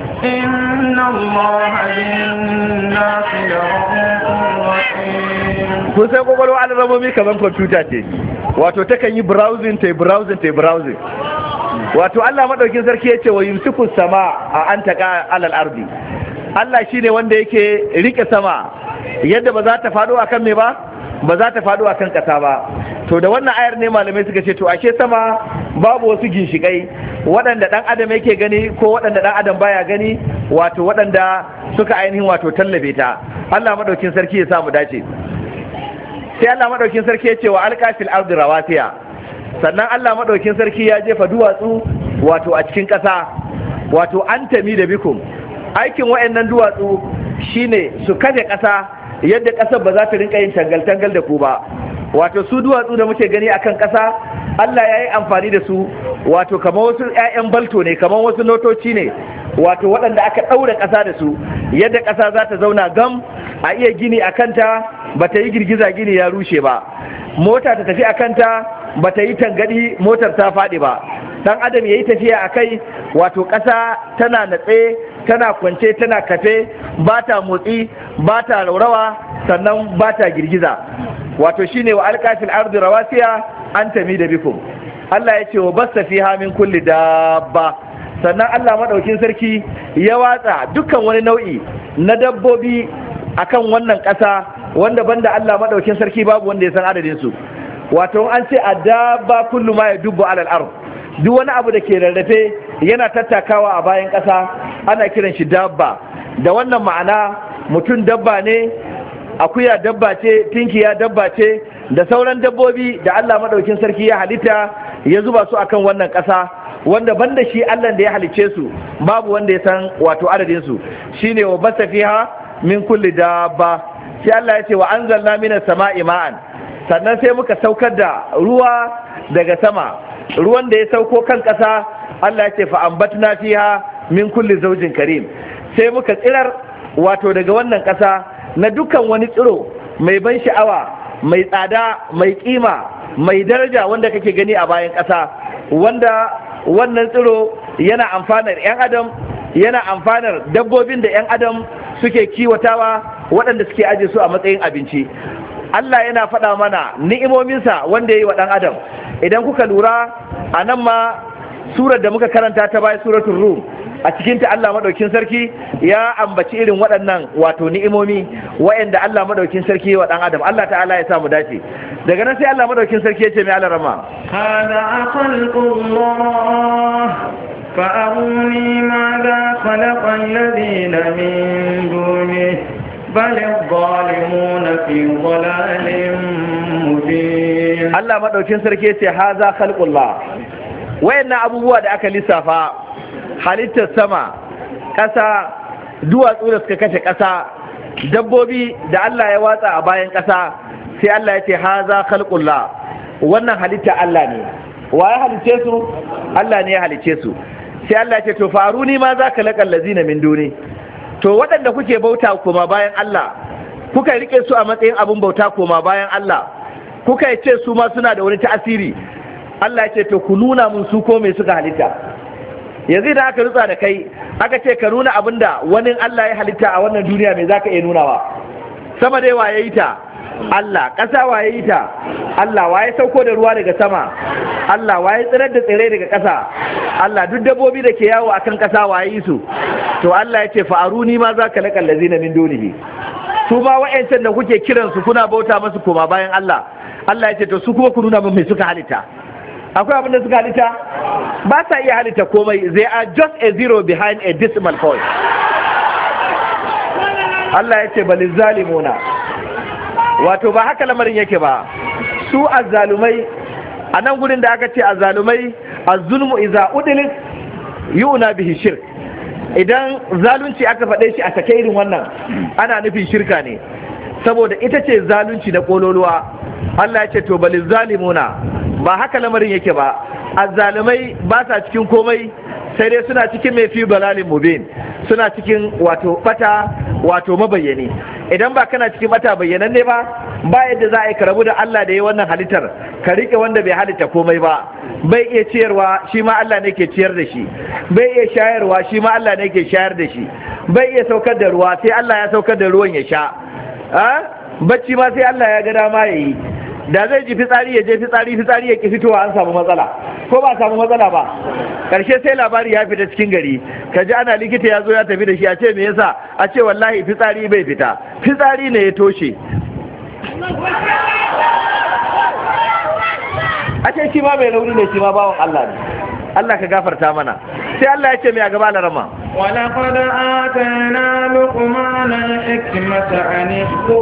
inna Allaha bin-naasi la'ufur rahim. kun sai kwakwalwa alaramomi kamar kwamfuta ce wato takan yi browsing ta browsing wato Allah madaukin sarki yace wa yumsiku sama a an taqa alal ardi. Allah shine wanda yake rike sama yadda ba za ta fado akan me ba za ta fado akan kasa ba. To da wannan ayar ne malamai suka ce to ashe sama babu wasu ginshikai waɗanda dan adam yake gani ko waɗanda dan adam baya gani wato waɗanda suka ainihin wato tallabe ta. Allah madaukin sarki ya sa mu dace. Sai Allah madaukin sarki ya ce wa alqafil ardi rawasiya, sannan Allah madaukin sarki ya jefa duwatsu wato a cikin ƙasa wato an tami da bikum. Aikin waɗannan duwatsu shine su kaje ƙasa yadda ƙasar ba za ta rinka yin tangal-tangal da ku ba. Wato su duwatsu da muke gani akan ƙasa Allah ya yi amfani da su wato kamar wasu 'ya'yan balto ne, kamar wasu notoci ne wato waɗanda aka ɗaura ƙasa da su yadda ƙasa za ta zauna gam a iya gini a kanta ba ta yi girgiza gini ya rushe ba, mota ta tafi a kanta ba ta yi tangadi motar ta faɗi ba, ɗan adam ya yi tafiya a kai wato ƙasa tana natse tana kwance tana kafe ba ta motsi ba ta raurawa sannan ba ta girgiza. Wato shine wa alqafil ardi rawasiya an tami da bikum. Allah ya ce wa basta fiha min kulli dabba, sannan Allah madaukin sarki ya watsa dukkan wani nau'i na dabbobi akan wannan ƙasa wanda banda Allah madaukin sarki babu wanda ya san adadin su. Wato an ce adabba kullu ma yadubbu alal ard, duk wani abu da ke rarrafe yana tattakawa a bayan ƙasa ana kiran shi dabba. Da wannan ma'ana mutum dabba ne, akuya dabba ce, tinkiya dabba ce, da sauran dabbobi da Allah madaukin sarki ya halitta ya zuba su akan wannan ƙasa wanda banda shi Allah da ya halice su babu wanda ya san wato adadin su. Shine wa basa fiha min kulli dabba. Sai Allah ya ce wa anzalna minas sama'i ma'an, sannan sai muka saukar da ruwa daga sama. Ruwan da ya sauko kan ƙasa Allah ya ce fa ambatna fiha min kulli zawjin karim, sai muka tsirar wato daga wannan ƙasa na dukkan wani tsiro mai ban sha'awa, mai tsada, mai kima, mai daraja wanda kake gani a bayan ƙasa, wanda wannan tsiro yana amfanar 'yan adam, yana amfanar dabbobin da 'yan adam suke kiwatawa waɗanda suke aje su a matsayin abinci. Allah yana faɗa mana ni'imominsa wanda ya yi wa ɗan adam. Idan kuka lura a nan ma surar da muka karanta ta bayan suratul rum, a cikinta Allah madaukin sarki ya ambaci irin waɗannan wato ni'imomi wa'anda Allah madaukin sarki wa ɗan adam. Allah ta'ala ya sa mu dace. Daga nan sai Allah madaukin sarki ya ce mai alarama hada khalqullah fa'aruni madha khalaqa alladhina min dunihi bal adh-dhalimuna fi dhalalin mubin. Allah madaukin sarki ya ce haza khalqullah, wayannan abubuwa da aka lissafa, halittar sama, ƙasa, duwatsu da suka kashe ƙasa, dabbobi da Allah ya watsa a bayan ƙasa, sai Allah ya ce haza khalqullah, wannan halitta Allah ne. Wa ya halice su? Allah ne ya halice su. Sai Allah ya ce to faruni ma za ka laƙal lazina min duni, to waɗanda kuke bauta koma bayan Allah, kuka rike su a matsayin abin bauta koma bayan Allah, kuka ce su ma suna da wani ta'asiri, Allah ya ce to ku nuna mun su ko me suka halitta. Yanzu da aka rutsa da kai aka ce ka nuna abinda wani Allah ya halitta a wannan duniya me zaka iya nunawa? Sama dai waye yi ta? Allah. Ƙasa waye yi ta? Allah. Waye sauko da ruwa daga sama? Allah. Waye tsirar da tsirrai daga ƙasa? Allah. Duk dabbobi da ke yawo akan ƙasa waye yi su? To Allah ya ce fa'aruni ma za ka laƙal lazina min dunihi, su ma wa'ancan da kuke kiransu kuna bauta masu koma bayan Allah, Allah ya ce to su kuma ku nuna min me suka halitta. Akwai abin da suka halitta? Ba sa iya halitta komai. They are just a zero behind a decimal point. Allah ya ce balil zalimuna, wato ba haka lamarin yake ba. Su azzalumai a nan gurin da aka ce azzalumai, azzulmu iza udilis yuna bihi shirk. Idan zalunci aka faɗe shi a sake irin wannan ana nufin shirka ne, saboda ita ce zalunci na kololuwa. Allah ya ce to balil zalimuna, ba haka lamarin yake ba. Azzalumai ba sa cikin komai, sai dai suna cikin mai fi balalin mubin, suna cikin wato bata wato mabayyani. Idan ba kana cikin bata bayyananne ba, ba yadda za a yi karabu da Allah da ya wannan halittar ka rike wanda bai halitta komai ba. Bai iya ciyarwa, shi ma Allah ne ke ciyar da shi. Bai iya shayarwa, shi ma Allah ne ke shayar da shi. Bai iya saukar da ruwa, sai Allah ya saukar da ruwan ya sha. Bacci ma sai Allah ya ga dama ya yi. Da zai ji fitsari ya je fitsari ya ki fitowa, an samu matsala ko ba samu matsala ba. Karshe sai labari ya fita cikin gari, ka ji ana likita ya zo ya tafi da shi, a ce me yasa? A ce wallahi fitsari bai fita, fitsari ne ya toshe. A ce shi ma mai rauni ne, shi ma bawan Allah ne. Allah ka gafarta mana. Sai Allah ya ce mai a gaba da rama, ولقد آتينا لقمان الحكمة أن اشكر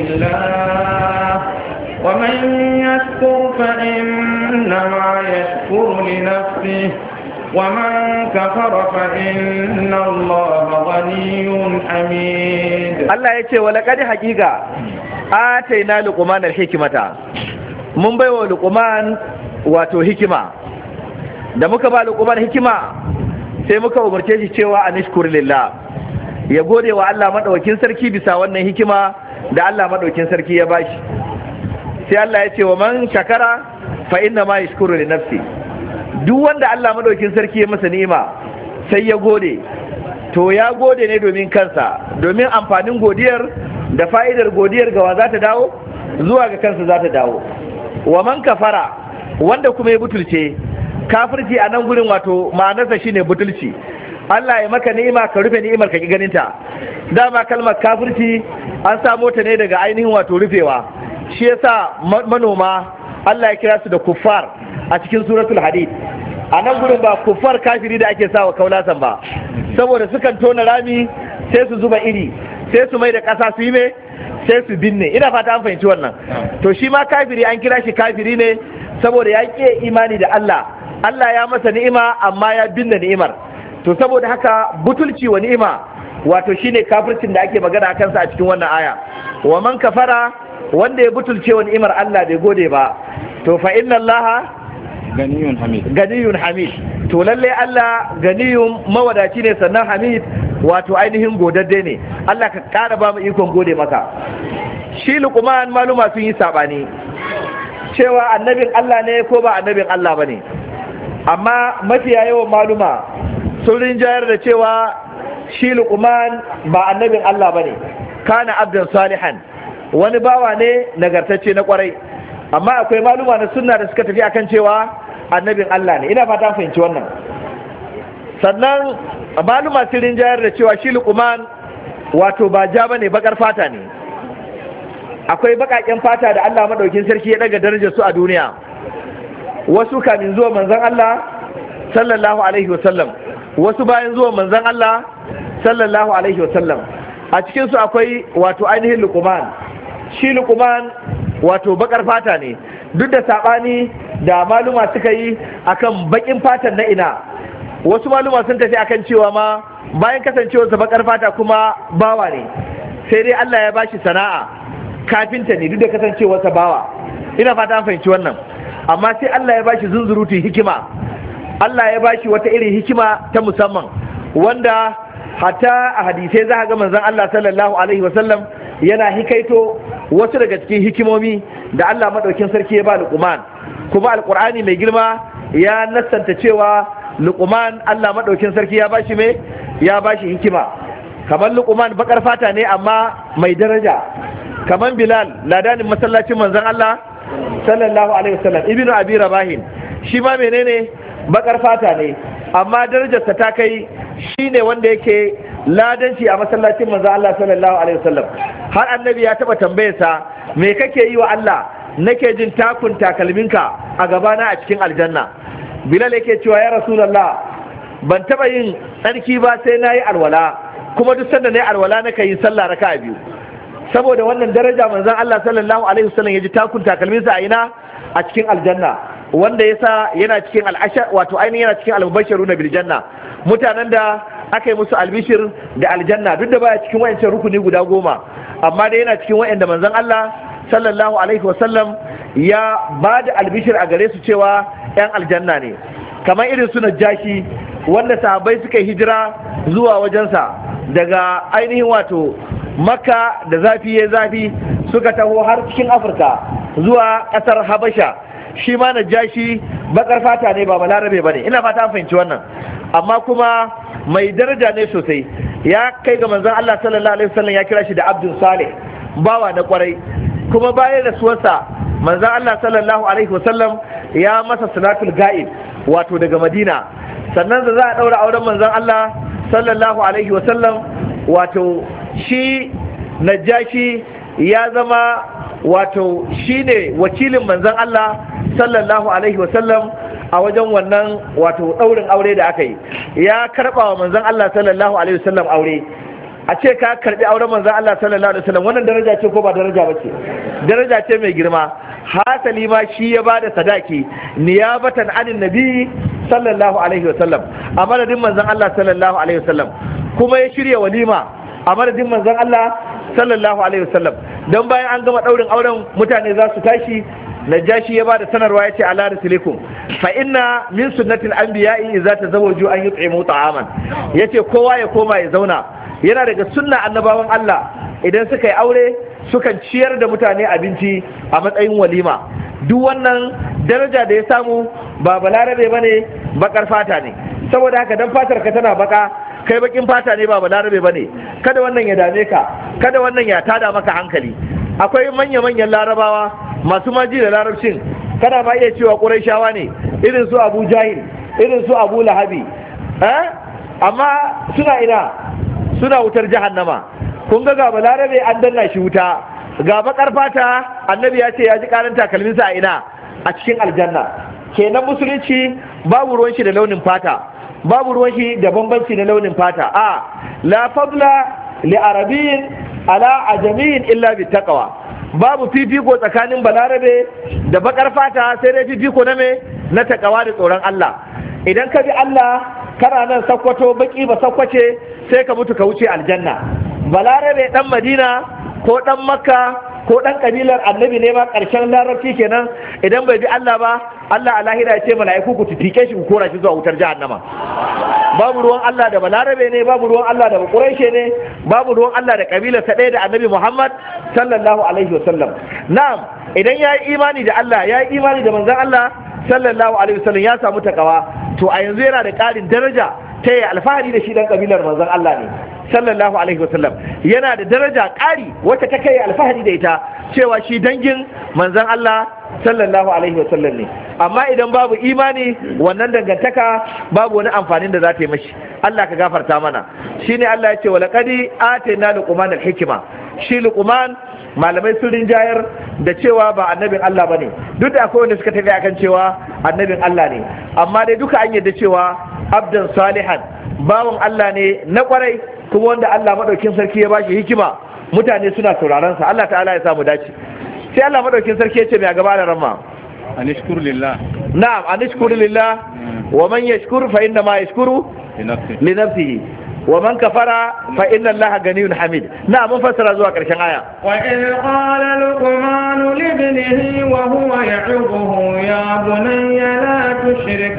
لله ومن يشكر فإنما يشكر لنفسه ومن كفر فإن الله غني حميد. الله يقول ولقد حقيقة آتينا لقمان الحكمة، mun baiwa Luqman wato hikima. Da muka ba Luqman hikima sai muka umarce shi cewa anishkur lillah, ya gode wa Allah madaukakin sarki bisa wannan hikima da Allah madaukakin sarki ya bashi. Sai Allah ya ce wa man shakara fa inna ma yashkuru li nafsi, duk wanda Allah madaukakin sarki ya masa ni'ima sai ya gode, to ya gode ne domin kansa, domin amfanin godiyar da fa'idar godiyar gawa za ta dawo zuwa ga kansa za ta dawo. Wa man kafara, wanda kuma ya butulce, kafirci a nan gurin wato ma'anarsa shine butulci. Allah ya maka ni'ima ka rufe ni'imar ka ki ganinta. Dama kalmar kafirci an samo ta ne daga ainihin wato rufewa. Shi yasa manoma Allah ya kira su da kuffar a cikin suratul hadid. A nan gurin ba kuffar kafiri da ake sawa kaulasan ba, saboda sukan tona rami sai su zuba iri, sai su mai da ƙasa su yi me, sai su binne. Ina fata an fahimci wannan. To shi ma kafiri an kira shi kafiri ne saboda ya ƙi imani da Allah. Allah ya masa ni'ima amma ya binne ni'imar. To saboda haka butulci wa ni'ima wato shine kafircin da ake magana a kansa a cikin wannan aya. Wa man kafara, wanda ya butulce wa ni'imar Allah bai gode ba, to fa inna Allah ganiyun hamid, to lalle Allah ganiyun mawadaci ne sannan hamid wato ainihin godadde ne. Allah ka kara ba mu ikon gode maka. Shi Luqman maluma sun yi sabani cewa annabin Allah ne ko ba annabin Allah bane, amma mafiya yawan maluma sun rinjayar da cewa shi Luqman ba annabin Allah bane, kana abdan salihan, wani bawa ne nagartacce na kwarai. Amma akwai maluma na sunna da suka tafi akan cewa annabin Allah ne. Ina fata fahimci wannan. Sannan maluma sun rinjayar da cewa shi Luqman wato ba ja bane, bakar fata ne. Akwai bakaken fata da Allah madaukin sarki ya daga darajar su a duniya, wasu kamin zuwa manzon Allah sallallahu alaihi wasallam, wasu bayan zuwa manzon Allah sallallahu alaihi wasallam. A cikin su akwai wato ainihin Luqman. Shi Luqman wato bakar fata ne, duk da sabani da maluma suka yi akan bakin fatan na ina. Wasu maluma sun tafi akan cewa ma bayan kasancewarsa bakar fata kuma bawa ne, sai dai Allah ya bashi sana'a, kafinta ne duk da kasancewarsa bawa. Ina fata an fahimci wannan. Amma sai Allah ya bashi zunzurutun hikima, Allah ya bashi wata irin hikima ta musamman, wanda hatta a hadisai za ga manzon Allah sallallahu alaihi wasallam yana hikaito wasu daga cikin hikimomi da Allah madaukin sarki ya ba Luqman. Kuma alqur'ani mai girma ya nassanta cewa Luqman Allah madaukin sarki ya bashi ya bashi hikima. Kamar Luqman bakar fata ne amma mai daraja, kamar Bilal ladanin masallacin manzon Allah sallallahu alaihi wasallam, ibnu abi rabahin, shi ma menene bakar fata ne amma darajarsa ta kai shine wanda yake ladanci a masallacin manzo Allah sallallahu alaihi wasallam. Har annabi ya taba tambayarsa, me kake yi wa Allah nake jin takun takalminka a gabana a cikin aljanna? Bilal yake cewa ya rasulullah, ban taba yin tsarki ba sai nayi alwala, kuma duk sanda nayi alwala nake yin sallah raka'a biyu. Saboda wannan daraja manzon Allah sallallahu alaihi wasallam ya ji takun takalminsa a ina a cikin aljanna, wanda yasa yana cikin al'ashar, wato ainihin yana cikin al-mubashshiruna bil janna, mutanen da aka yi musu albishir da aljanna, duk da baya cikin wayancan rukuni guda 10, amma dai yana cikin wayanda manzon Allah sallallahu alaihi wasallam ya ba da albishir a gare su cewa yan aljanna ne. Kamar irin su Najashi, wanda sahabbai suka yi hijira zuwa wajensa daga ainihin wato Makka da zafi ya zafi, suka taho har cikin Afirka zuwa ƙasar Habasha. Shi ma Najashi bakar fata ne, ba balarabe bane. Ina fata an fahimci wannan. Amma kuma mai daraja ne sosai, ya kai ga manzon Allah sallallahu alaihi wasallam ya kira shi da Abdul Salih, bawa na kwarai. Kuma bayan rasuwarsa manzon Allah sallallahu alaihi wasallam ya masa salatul ga'ib, wato daga Madina. Sannan da za a daura auren manzon Allah sallallahu alaihi wasallam, wato shi Najashi ya zama wato shine wakilin manzon Allah sallallahu alaihi wasallam a wajen wannan wato daurin aure da aka yi. Ya karba wa manzon Allah sallallahu alaihi wasallam aure. A ce ka karbi auren manzon Allah sallallahu alaihi wasallam, wannan daraja ce ko ba daraja bace? Daraja ce mai girma. Hasali ma shi ya bada sadaki niyabatan anin nabi sallallahu alaihi wasallam, a madadin manzon Allah sallallahu alaihi wasallam. Kuma ya shirya walima a madadin manzon Allah sallallahu alaihi wasallam. Don bayan an gama daurin auren, mutane za su tashi, Najashi ya bada sanarwa, ya ce ala rasulikum fa inna min sunnatil anbiya'i idza tazawwaju an yut'imu ta'aman. Yace kowa ya koma ya zauna, yana daga sunna annabawan Allah idan suka yi aure sukan ciyar da mutane abinci a matsayin walima. Duk wannan daraja da ya samu ba balarabe bane, bakar fata ne. Saboda haka dan fatar ka tana baka, kai bakin fata ne, ba balarabe bane, kada wannan ya dame ka, kada wannan ya tada maka hankali. Akwai manya-manyan larabawa masu maji da larabcin, kana ma iya cewa Qurayshawa ne, irin su Abu Jahil, irin su Abu Lahabi, amma suna ina, suna wutar jahannama. Kun ga balarabe an danna shi wuta, ga bakar fata annabi ya ce ya ji karan takalminsa a ina, a cikin aljanna. Kenan musulunci babu ruwan shi da launin fata, babu ruwan shi da bambanci na launin fata. La fadla li arabiyyin ala ajamiyin illa bi taqwa. Babu fifiko tsakanin balarabe da bakar fata, sai dai fifiko na me, na takawa da tsoron Allah. Idan ka bi Allah kana nan Sakkwato, baki ba Sakkwace, sai ka mutu ka wuce aljanna. Balarabe dan Madina ko dan Makka ko dan kabilar annabi ne ma karshen larabci kenan, idan bai bi Allah ba, Allah a lahira ya ce mala'iku ku tutike shi ku kora shi zuwa wutar jahannama. Babu ruwan Allah da balarabe ne, babu ruwan Allah da quraishi ne, babu ruwan Allah da kabilar sa ɗaya da annabi Muhammad sallallahu alaihi wasallam. Na'am, idan ya yi imani da Allah, ya yi imani da manzon Allah sallallahu alaihi wasallam, ya samu takawa, to a yanzu yana da ƙarin daraja ta yi alfahari da shi dan kabilar manzon Allah ne sallallahu alaihi wasallam, yana da daraja ƙari wacce ta kai alfahari da ita cewa shi dangin manzon Allah sallallahu alaihi wasallam ne. Amma idan babu imani wannan dangantaka babu wani amfanin da za ta yi mashi. Allah ka gafarta mana. Shine Allah ya ce wa laqad atayna luqman al-hikma, shi luqman malamai sun rinjayar da cewa ba annabin Allah bane, duk da akwai wanda suka tafi akan cewa annabin Allah ne, amma dai duka an yarda cewa abdan salihan, bawan Allah ne na kwarai, kuma wanda Allah madaukin sarki ya bashi hikima, mutane suna sauraron sa. Allah ta'ala ya samu dace. Sai Allah madaukin sarki ya ce mai gaba da ramma, anishkur lillah. na'am, anishkur lillah wa man yashkur fa inna ma yashkuru li nafsihi wa man kafara fa inna Allaha ganiyyun hamid. na'am, mun fassara zuwa karshen aya. wa idh qala luqman li ibnihi wa huwa ya'idhuhu ya bunayya la tushrik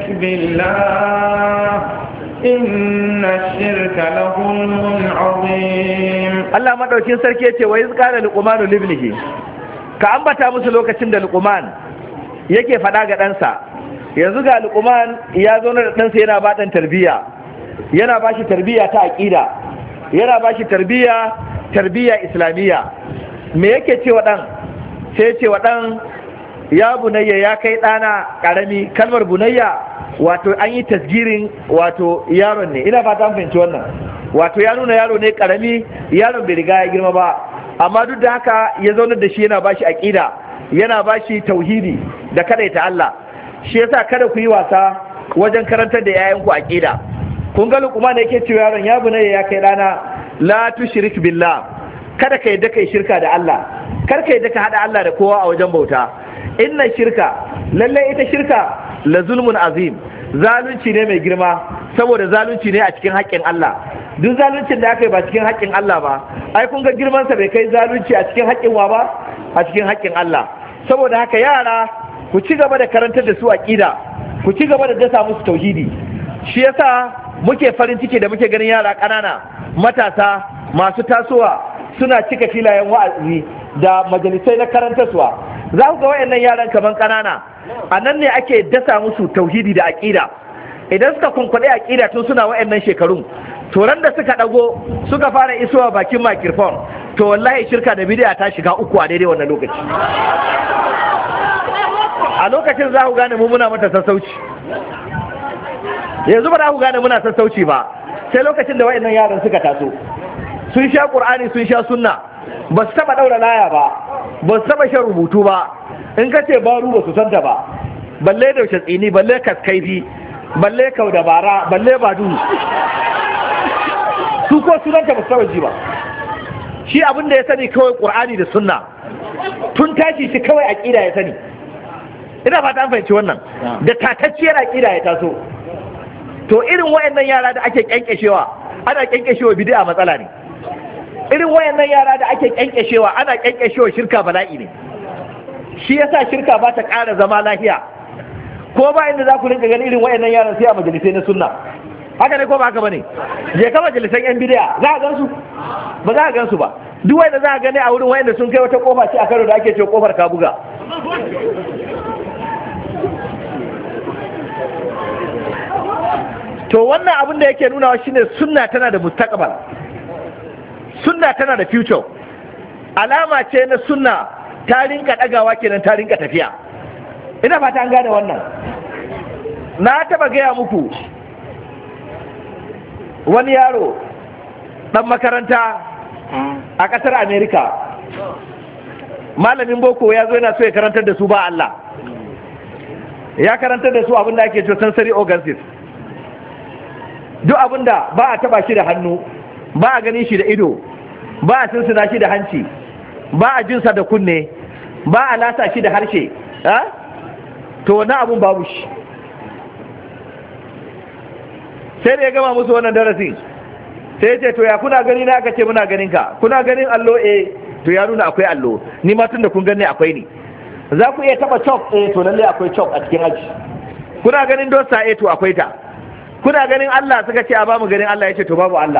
billah inna ash-shirka la dhulmun 'azim. Allah madaukin sarki yace wa iz qala luqman li ibnihi, ka ambata musu lokacin da luqman yake fada ga ɗansa. Yanzu ga luqman ya zo da ɗansa yana ba ɗan tarbiyya, yana ba shi tarbiyya ta aqida, yana ba shi tarbiyya islamiyya. Me yake ce wa ɗan? sai ce wa ɗan, ya bunayya, ya kai ɗana ƙarami. Kalmar bunayya wato an yi tasgirin wato yaron ne, ina fata an fahimci wannan, wato ya nuna yaro ne ƙarami, yaron bai riga ya girma ba, amma duk da haka ya zaunar da shi yana ba shi aqida, yana ba shi tauhidi da kadaita Allah. Shi yasa kada ku yi wasa wajen karantar da yayanku aqida. Kun ga Luqman yake cewa yaron, ya bunayya, ya kai dana, la tushrik billah, kada ka yadda kai shirka da Allah, kar ka yadda ka hada Allah da kowa a wajen bauta. Inna shirka, lalle ita shirka la zulmun azim, zalunci ne mai girma, saboda zalunci ne a cikin haƙƙin Allah. Duk zaluncin da aka yi ba cikin haƙƙin Allah ba, ai kun ga girman sa bai kai zalunci a cikin haƙƙin wa ba, a cikin haƙƙin Allah. Saboda haka yara, ku ci gaba da karantar da su aqida, ku ci gaba da dasa musu tauhidi. Shi yasa muke farin ciki da muke ganin yara ƙanana, matasa masu tasowa suna cika filayen wa'azi da majalisai na karantarwa. Za ku ga wayannan yaran kaman ƙanana, a nan ne ake dasa musu tauhidi da aqida. Idan suka kunkuɗe aqida tun suna wayannan shekarun, to ran da suka dago suka fara isowa bakin microphone, to wallahi shirka da bid'a ta shiga uku a daidai wannan lokaci. A lokacin za ku gane mu muna mata sassauci. Yanzu ba za ku gane muna sassauci ba, sai lokacin da wayannan yaran suka taso, sun sha Qur'ani, sun sha sunna, ba su taba daura laya ba, ba su taba shan rubutu ba, in ka ce baru ba su santa ba, balle daushe tsini, balle kaskaifi, balle kau da bara, balle badu, su ko sunanta ba su taba ji ba. Shi abin da ya sani kawai Qur'ani da sunna, tun tashi shi kawai aqida ya sani. Ina fata an fahimci wannan, da tatacciyar aqida ya taso. To irin wayannan yara da ake kyankyashewa, ana kyankyashewa bid'a matsala ne. Irin wayannan yara da ake kyankyashewa, ana kyankyashewa shirka bala'i ne. Shi yasa shirka ba ta ƙara zama lafiya. Ko ba inda za ku rinka ganin irin wayannan yaran sai a majalisai na sunna. Haka ne ko ba haka bane? Je ka majalisan yan bid'a, za a gansu? Ba za a gansu ba. Duk wanda za a gane a wurin wayanda sun kai wata kofa ce a Kano da ake cewa kofar Kabuga. To wannan abin da yake nunawa shine sunna tana da mustaqbal, sunna tana da future. Alama ce na sunna ta rinka dagawa kenan, ta rinka tafiya. Ina fata an gane wannan. Na taba gaya muku wani yaro dan makaranta a kasar America, malamin boko ya zo yana so ya karantar da su ba Allah, ya karantar da su abin da ake cewa sensory organs. Duk abinda ba a taba shi da hannu, ba a gani shi da ido, ba a sinsina shi da hanci, ba a jinsa da kunne, ba a lasa shi da harshe, to wannan abun babu shi. Sai da ya gama musu wannan darasin, sai ya ce to ya kuna gani na? Aka ce muna ganin ka. Kuna ganin allo? To ya nuna akwai allo. Ni ma tun da kun gani akwai ni. Za ku iya taba chalk? To lalle akwai chalk a cikin aji. Kuna ganin dosa? To akwai ta. Kuna ganin Allah? Suka ce a ba mu ganin Allah. Ya ce to babu Allah.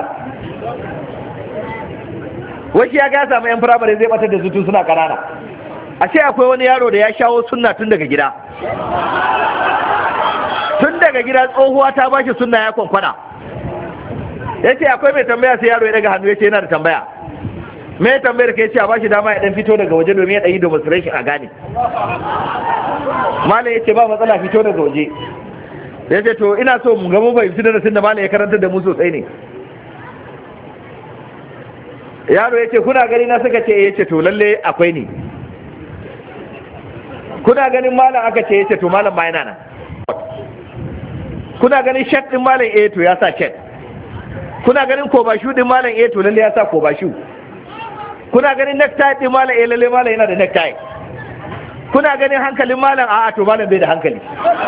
Wasu ya ga samu yan firamare zai batar da su tun suna kanana. Ashe akwai wani yaro da ya shawo sunna tun daga gida. Tun daga gida tsohuwa ta bashi sunna ya kwankwada. yace akwai mai tambaya, sai yaro ya daga hannu yace yana da tambaya. Me tambayar ka yace a bashi dama ya dan fito daga waje domin ya dan yi demonstration a gane. Malam yace ba matsala, fito daga waje. Yace to ina so mu ga mu bai fitar da sun da malam ya karanta da mu sosai ne. Yaro yace kuna gani na suka ce yace to lalle akwai ni. Kuna ganin malam aka ce yace to malam ma yana nan. Kuna ganin shat din malam to ya sa shat. Kuna ganin kobashu din malam to lalle ya sa kobashu. Kuna ganin necktie din malam lalle malam yana da necktie. Kuna ganin hankalin malam a'a to malam bai da hankali.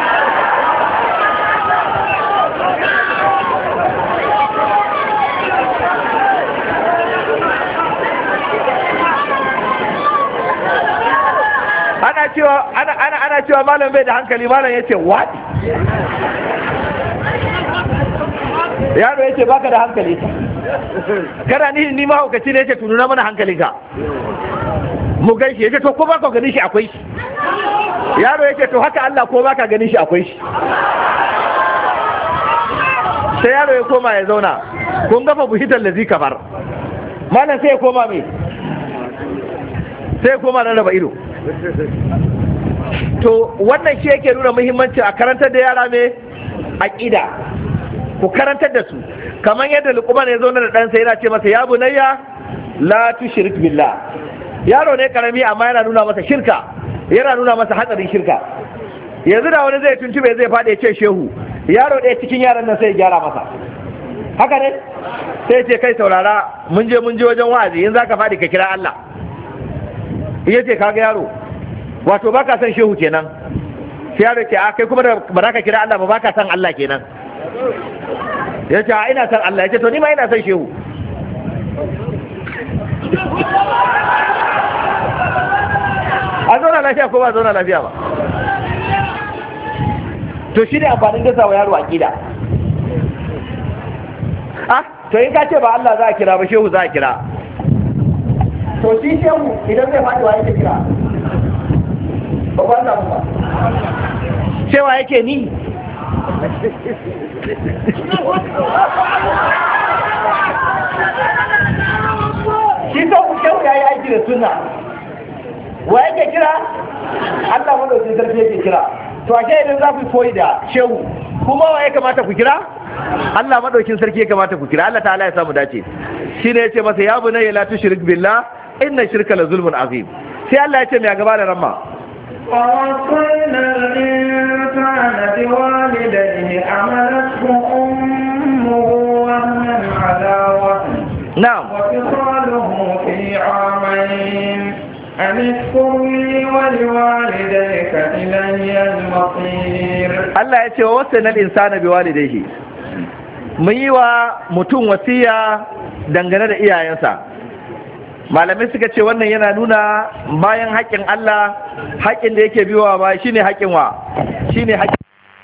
ana cewa malam bai da hankali, malam yace what? Yaro yace baka da hankali. Kada ni ma hukaci ne yace tununa mana hankalinka. Mu gaishe yace to ko baka ganin shi akwai shi. Yaro yace to haka Allah ko baka ganin shi akwai shi. Sai yaro ya koma ya zauna. Kun gafa buhitar lazi kafar. Malam sai ya koma me? Sai ya koma na raba ido. To wannan shi yake nuna muhimmanci a karantar da yara mai aqida. Ku karantar da su kamar yadda Luqman ya zo da ɗansa yana ce masa ya bunayya la tushrik billah. Yaro ne karami amma yana nuna masa shirka, yana nuna masa hatsarin shirka. Yanzu da wani zai tuntube zai faɗi ya ce shehu, yaro ɗaya cikin yaran nan sai ya gyara masa. Haka ne? Sai ce kai saurara, mun je wajen wa'azi, in zaka faɗi ka kira Allah. Ya ce kaga yaro, wato baka san shehu kenan. Sai yaro ce a kai kuma ba za ka kira Allah ba, baka san Allah kenan. Ya ce a ina san Allah. Ya ce to ni ma ina san shehu. A zauna lafiya ko ba zauna lafiya ba? To shi ne amfanin gasa wa yaro aqida. To in ka ce ba Allah za a kira ba, shehu za a kira. To shi shehu idan zai faɗi wa yake kira? Ba ba za mu ba. Cewa yake ni? Shi shehu ya yi aiki da sunna. Wa yake kira? Allah madaukakin sarki yake kira. To ashe idan za ku koyi da shehu, kuma wa ya kamata ku kira? Allah madaukakin sarki ya kamata ku kira. Allah ta'ala ya samu dace. Shine yace masa ya bunayya la tushrik billah inna shirka la zulmun azim. Sai Allah ya ce mai gaba da ramma. وَوَصَّيْنَا الْإِنسَانَ بِوَالِدَيْهِ حَمَلَتْهُ أُمُّهُ وَهْنًا عَلَى وَهْنٍ وَفِصَالُهُ فِي عَامَيْنِ أَنِ اشْكُرْ لِي وَلِوَالِدَيْكَ إِلَيَّ الْمَصِيرُ. Allah ya ce wa wasaina al-insana biwalidayhi. Mun yi wa mutum wasiya dangane da iyayensa. Malamai suka ce wannan yana nuna bayan haƙƙin Allah, haƙƙin da yake biyowa ba shine haƙƙin wa? Shine haƙƙin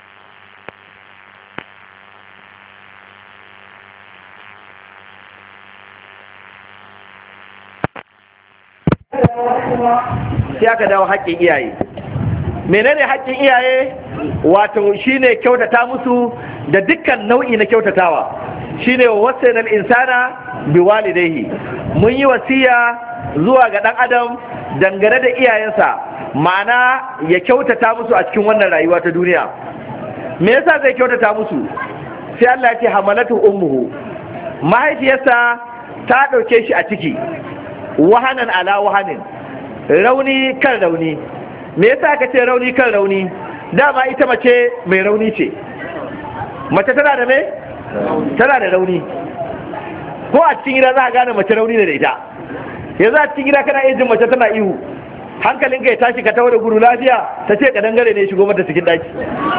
sai aka dawo haƙƙin iyaye. Menene haƙƙin iyaye? Wato shine kyautata musu da dukkan nau'i na kyautatawa. Shine wa wasainal insana biwalidayhi. Mun yi wasiya zuwa ga dan adam dangane da iyayensa, ma'ana ya kyautata musu a cikin wannan rayuwa ta duniya. Me yasa zai kyautata musu? Sai Allah ya ce hamalatu ummuhu. Mahaifiyarsa ta dauke shi a ciki. Wahanan ala wahanin. Rauni kan rauni. Me yasa ka ce rauni kan rauni? Dama ita mace mai rauni ce. Mace tana da me? Tana da rauni. Ko a cikin gida za a gane mace rauni ne da ita. Yanzu a cikin gida kana iya jin mace tana ihu, hankalinka ya tashi ka tawo da gudu lafiya, ta ce kadangare ne shigo mata cikin daki.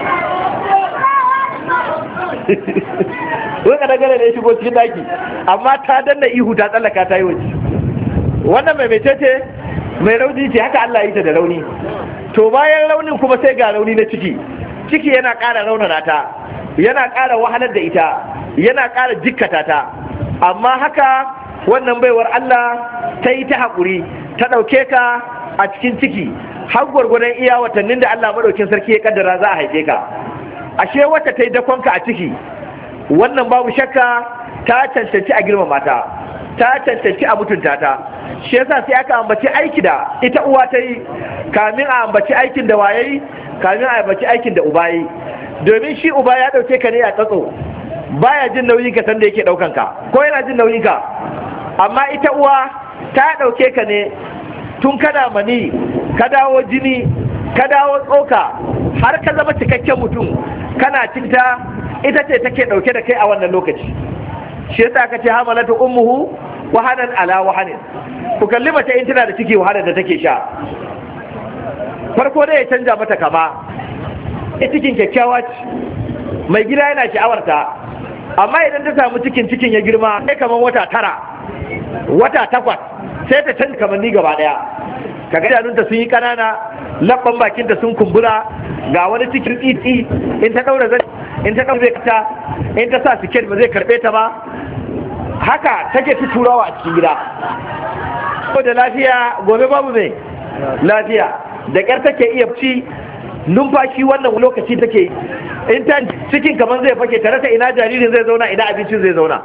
Wai kadangare ne shigo cikin daki, amma ta danna ihu ta tsallaka ta yi waje. Wannan mai mece ce? Mai rauni ce, haka Allah ya yi ta da rauni. To bayan raunin kuma sai ga rauni na ciki. Ciki yana ƙara raunana ta, yana ƙara wahalar da ita, yana ƙara jikkata ta. Amma haka wannan baiwar Allah ta yi ta haƙuri, ta ɗauke ka a cikin ciki har gwargwadon iya watannin da Allah maɗaukin sarki ya kaddara za a haife ka. Ashe wata ta yi dakonka a ciki, wannan babu shakka ta cancanci a girmama ta cancanci a mutunta ta. Shi yasa sai aka ambaci aiki da ita uwa ta yi kamin a ambaci aikin da waye yi, kamin a ambaci aikin da uba yi. Domin shi uba ya dauke ka ne a tsatso, baya jin nauyin ka sanda yake daukan ka, ko yana jin nauyin ka. Amma ita uwa ta dauke ka ne tun kana mani, ka dawo jini, ka dawo tsoka, har ka zama cikakken mutum, kana cinta, ita ce take dauke da kai a wannan lokaci. Shi yasa ka ce hamalatu ummuhu wahanan ala wahanin. Ku kalli mace in tana da ciki wahalar da take sha. Farko dai ya canja mata kama, ita cikin kyakkyawa ce, mai gida yana sha'awarta, amma idan ta samu cikin ya girma sai kamar wata 9, wata 8 sai ta canza kamanni gaba daya. Kaga idanunta sun yi kanana, labban bakinta sun kumbura, ga wani cikin tsitsi, in ta daura zai, in ta daura ta, in ta sa siket ba zai karbe ta ba. Haka take turawa a cikin gida. Ko da lafiya gobe babu mai lafiya, da ƙyar take iya ci numfashi wannan lokaci take, in ta cikin kamar zai fake ta rasa ina jaririn zai zauna, ina abincin zai zauna.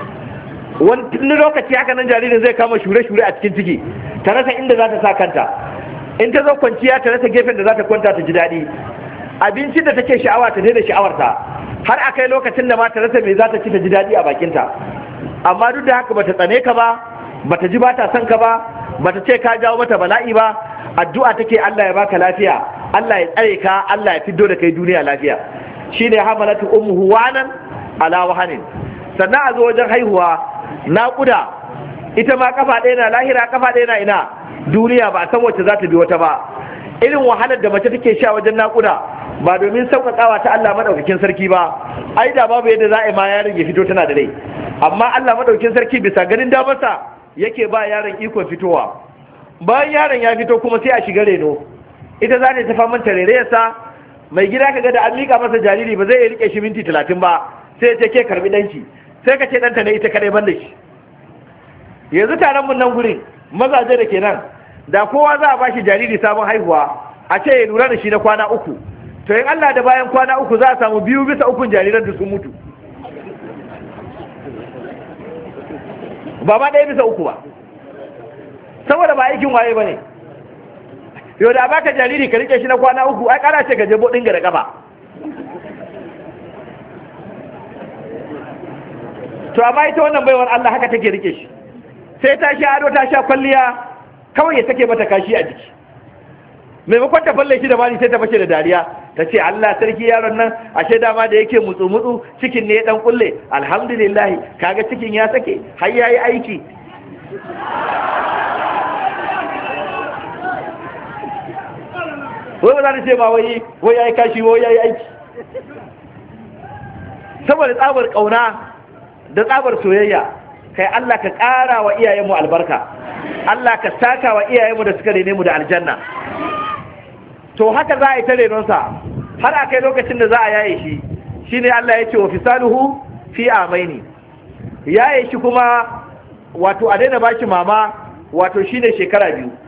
Wani lokaci haka nan jaririn zai kama shure-shure a cikin ciki, ta rasa inda za ta sa kanta. In ta zo kwanciya ta rasa gefen da za ta kwanta ta ji daɗi. Abincin da take sha'awa ta daina sha'awarta, har a kai lokacin da ma ta rasa me za ta ci ta ji daɗi a bakinta. Amma duk da haka bata tsane ka ba, bata ji bata son ka ba, bata ce ka jawo mata bala'i ba. Addu'a take Allah ya baka lafiya, Allah ya tsare ka, Allah ya fiddo da kai duniya lafiya. Shine hamalatu ummuhu wanan ala wahanin. Sannan a zo wajen haihuwa, naƙuda, ita ma kafa ɗaya na lahira, kafa ɗaya na ina duniya, ba a san wacce za ta bi wata ba. Irin wahalar da mace take sha wajen naƙuda ba domin sauƙaƙawa ta Allah madaukakin sarki ba, ai da babu yadda za a yi ma yaron ya fito tana da rai. Amma Allah madaukakin sarki bisa ganin damarsa yake ba yaron ikon fitowa. Bayan yaron ya fito kuma sai a shiga reno, ita za ta faman tarerayarsa. Mai gida kaga da an miƙa masa jariri ba zai iya rike shi minti 30 ba, sai ya ce ke karbi danki, sai ka ce ɗanta ne ita kadai ban da shi. Yanzu taron mun nan gurin mazaje da ke nan, da kowa za a bashi jariri sabon haihuwa, a ce ya lura da shi na kwana 3, to in Allah da bayan kwana 3 za a samu 2 bisa 3 jariran da sun mutu, ba ma 1 bisa 3 ba, saboda ba aikin waye ba ne. Yau da baka jariri ka rike shi na kwana 3, ai kara ce ka je bodin ga da kafa. To amma ita wannan baiwar Allah haka take rike shi, sai ta sha ado ta sha kwalliya, kawai ya take mata kashi a jiki. Maimakon ta falle shi da bani sai ta fashe da dariya, ta ce Allah sarki yaron nan ashe dama da yake mutsu cikin ne ya dan kulle, alhamdulillah kaga cikin ya sake har yayi aiki. Wai ba za ta ce ba wai yayi kashi wai yayi aiki. Saboda tsabar kauna da tsabar soyayya, kai Allah ka ƙara wa iyayenmu albarka, Allah ka saka wa iyayenmu da suka rene mu da aljanna. To haka za a yi ta renonsa har a kai lokacin da za a yaye shi. Shine Allah ya ce wa fisaluhu fi amaini, yaye shi kuma wato a daina baki mama, wato shine shekara 2.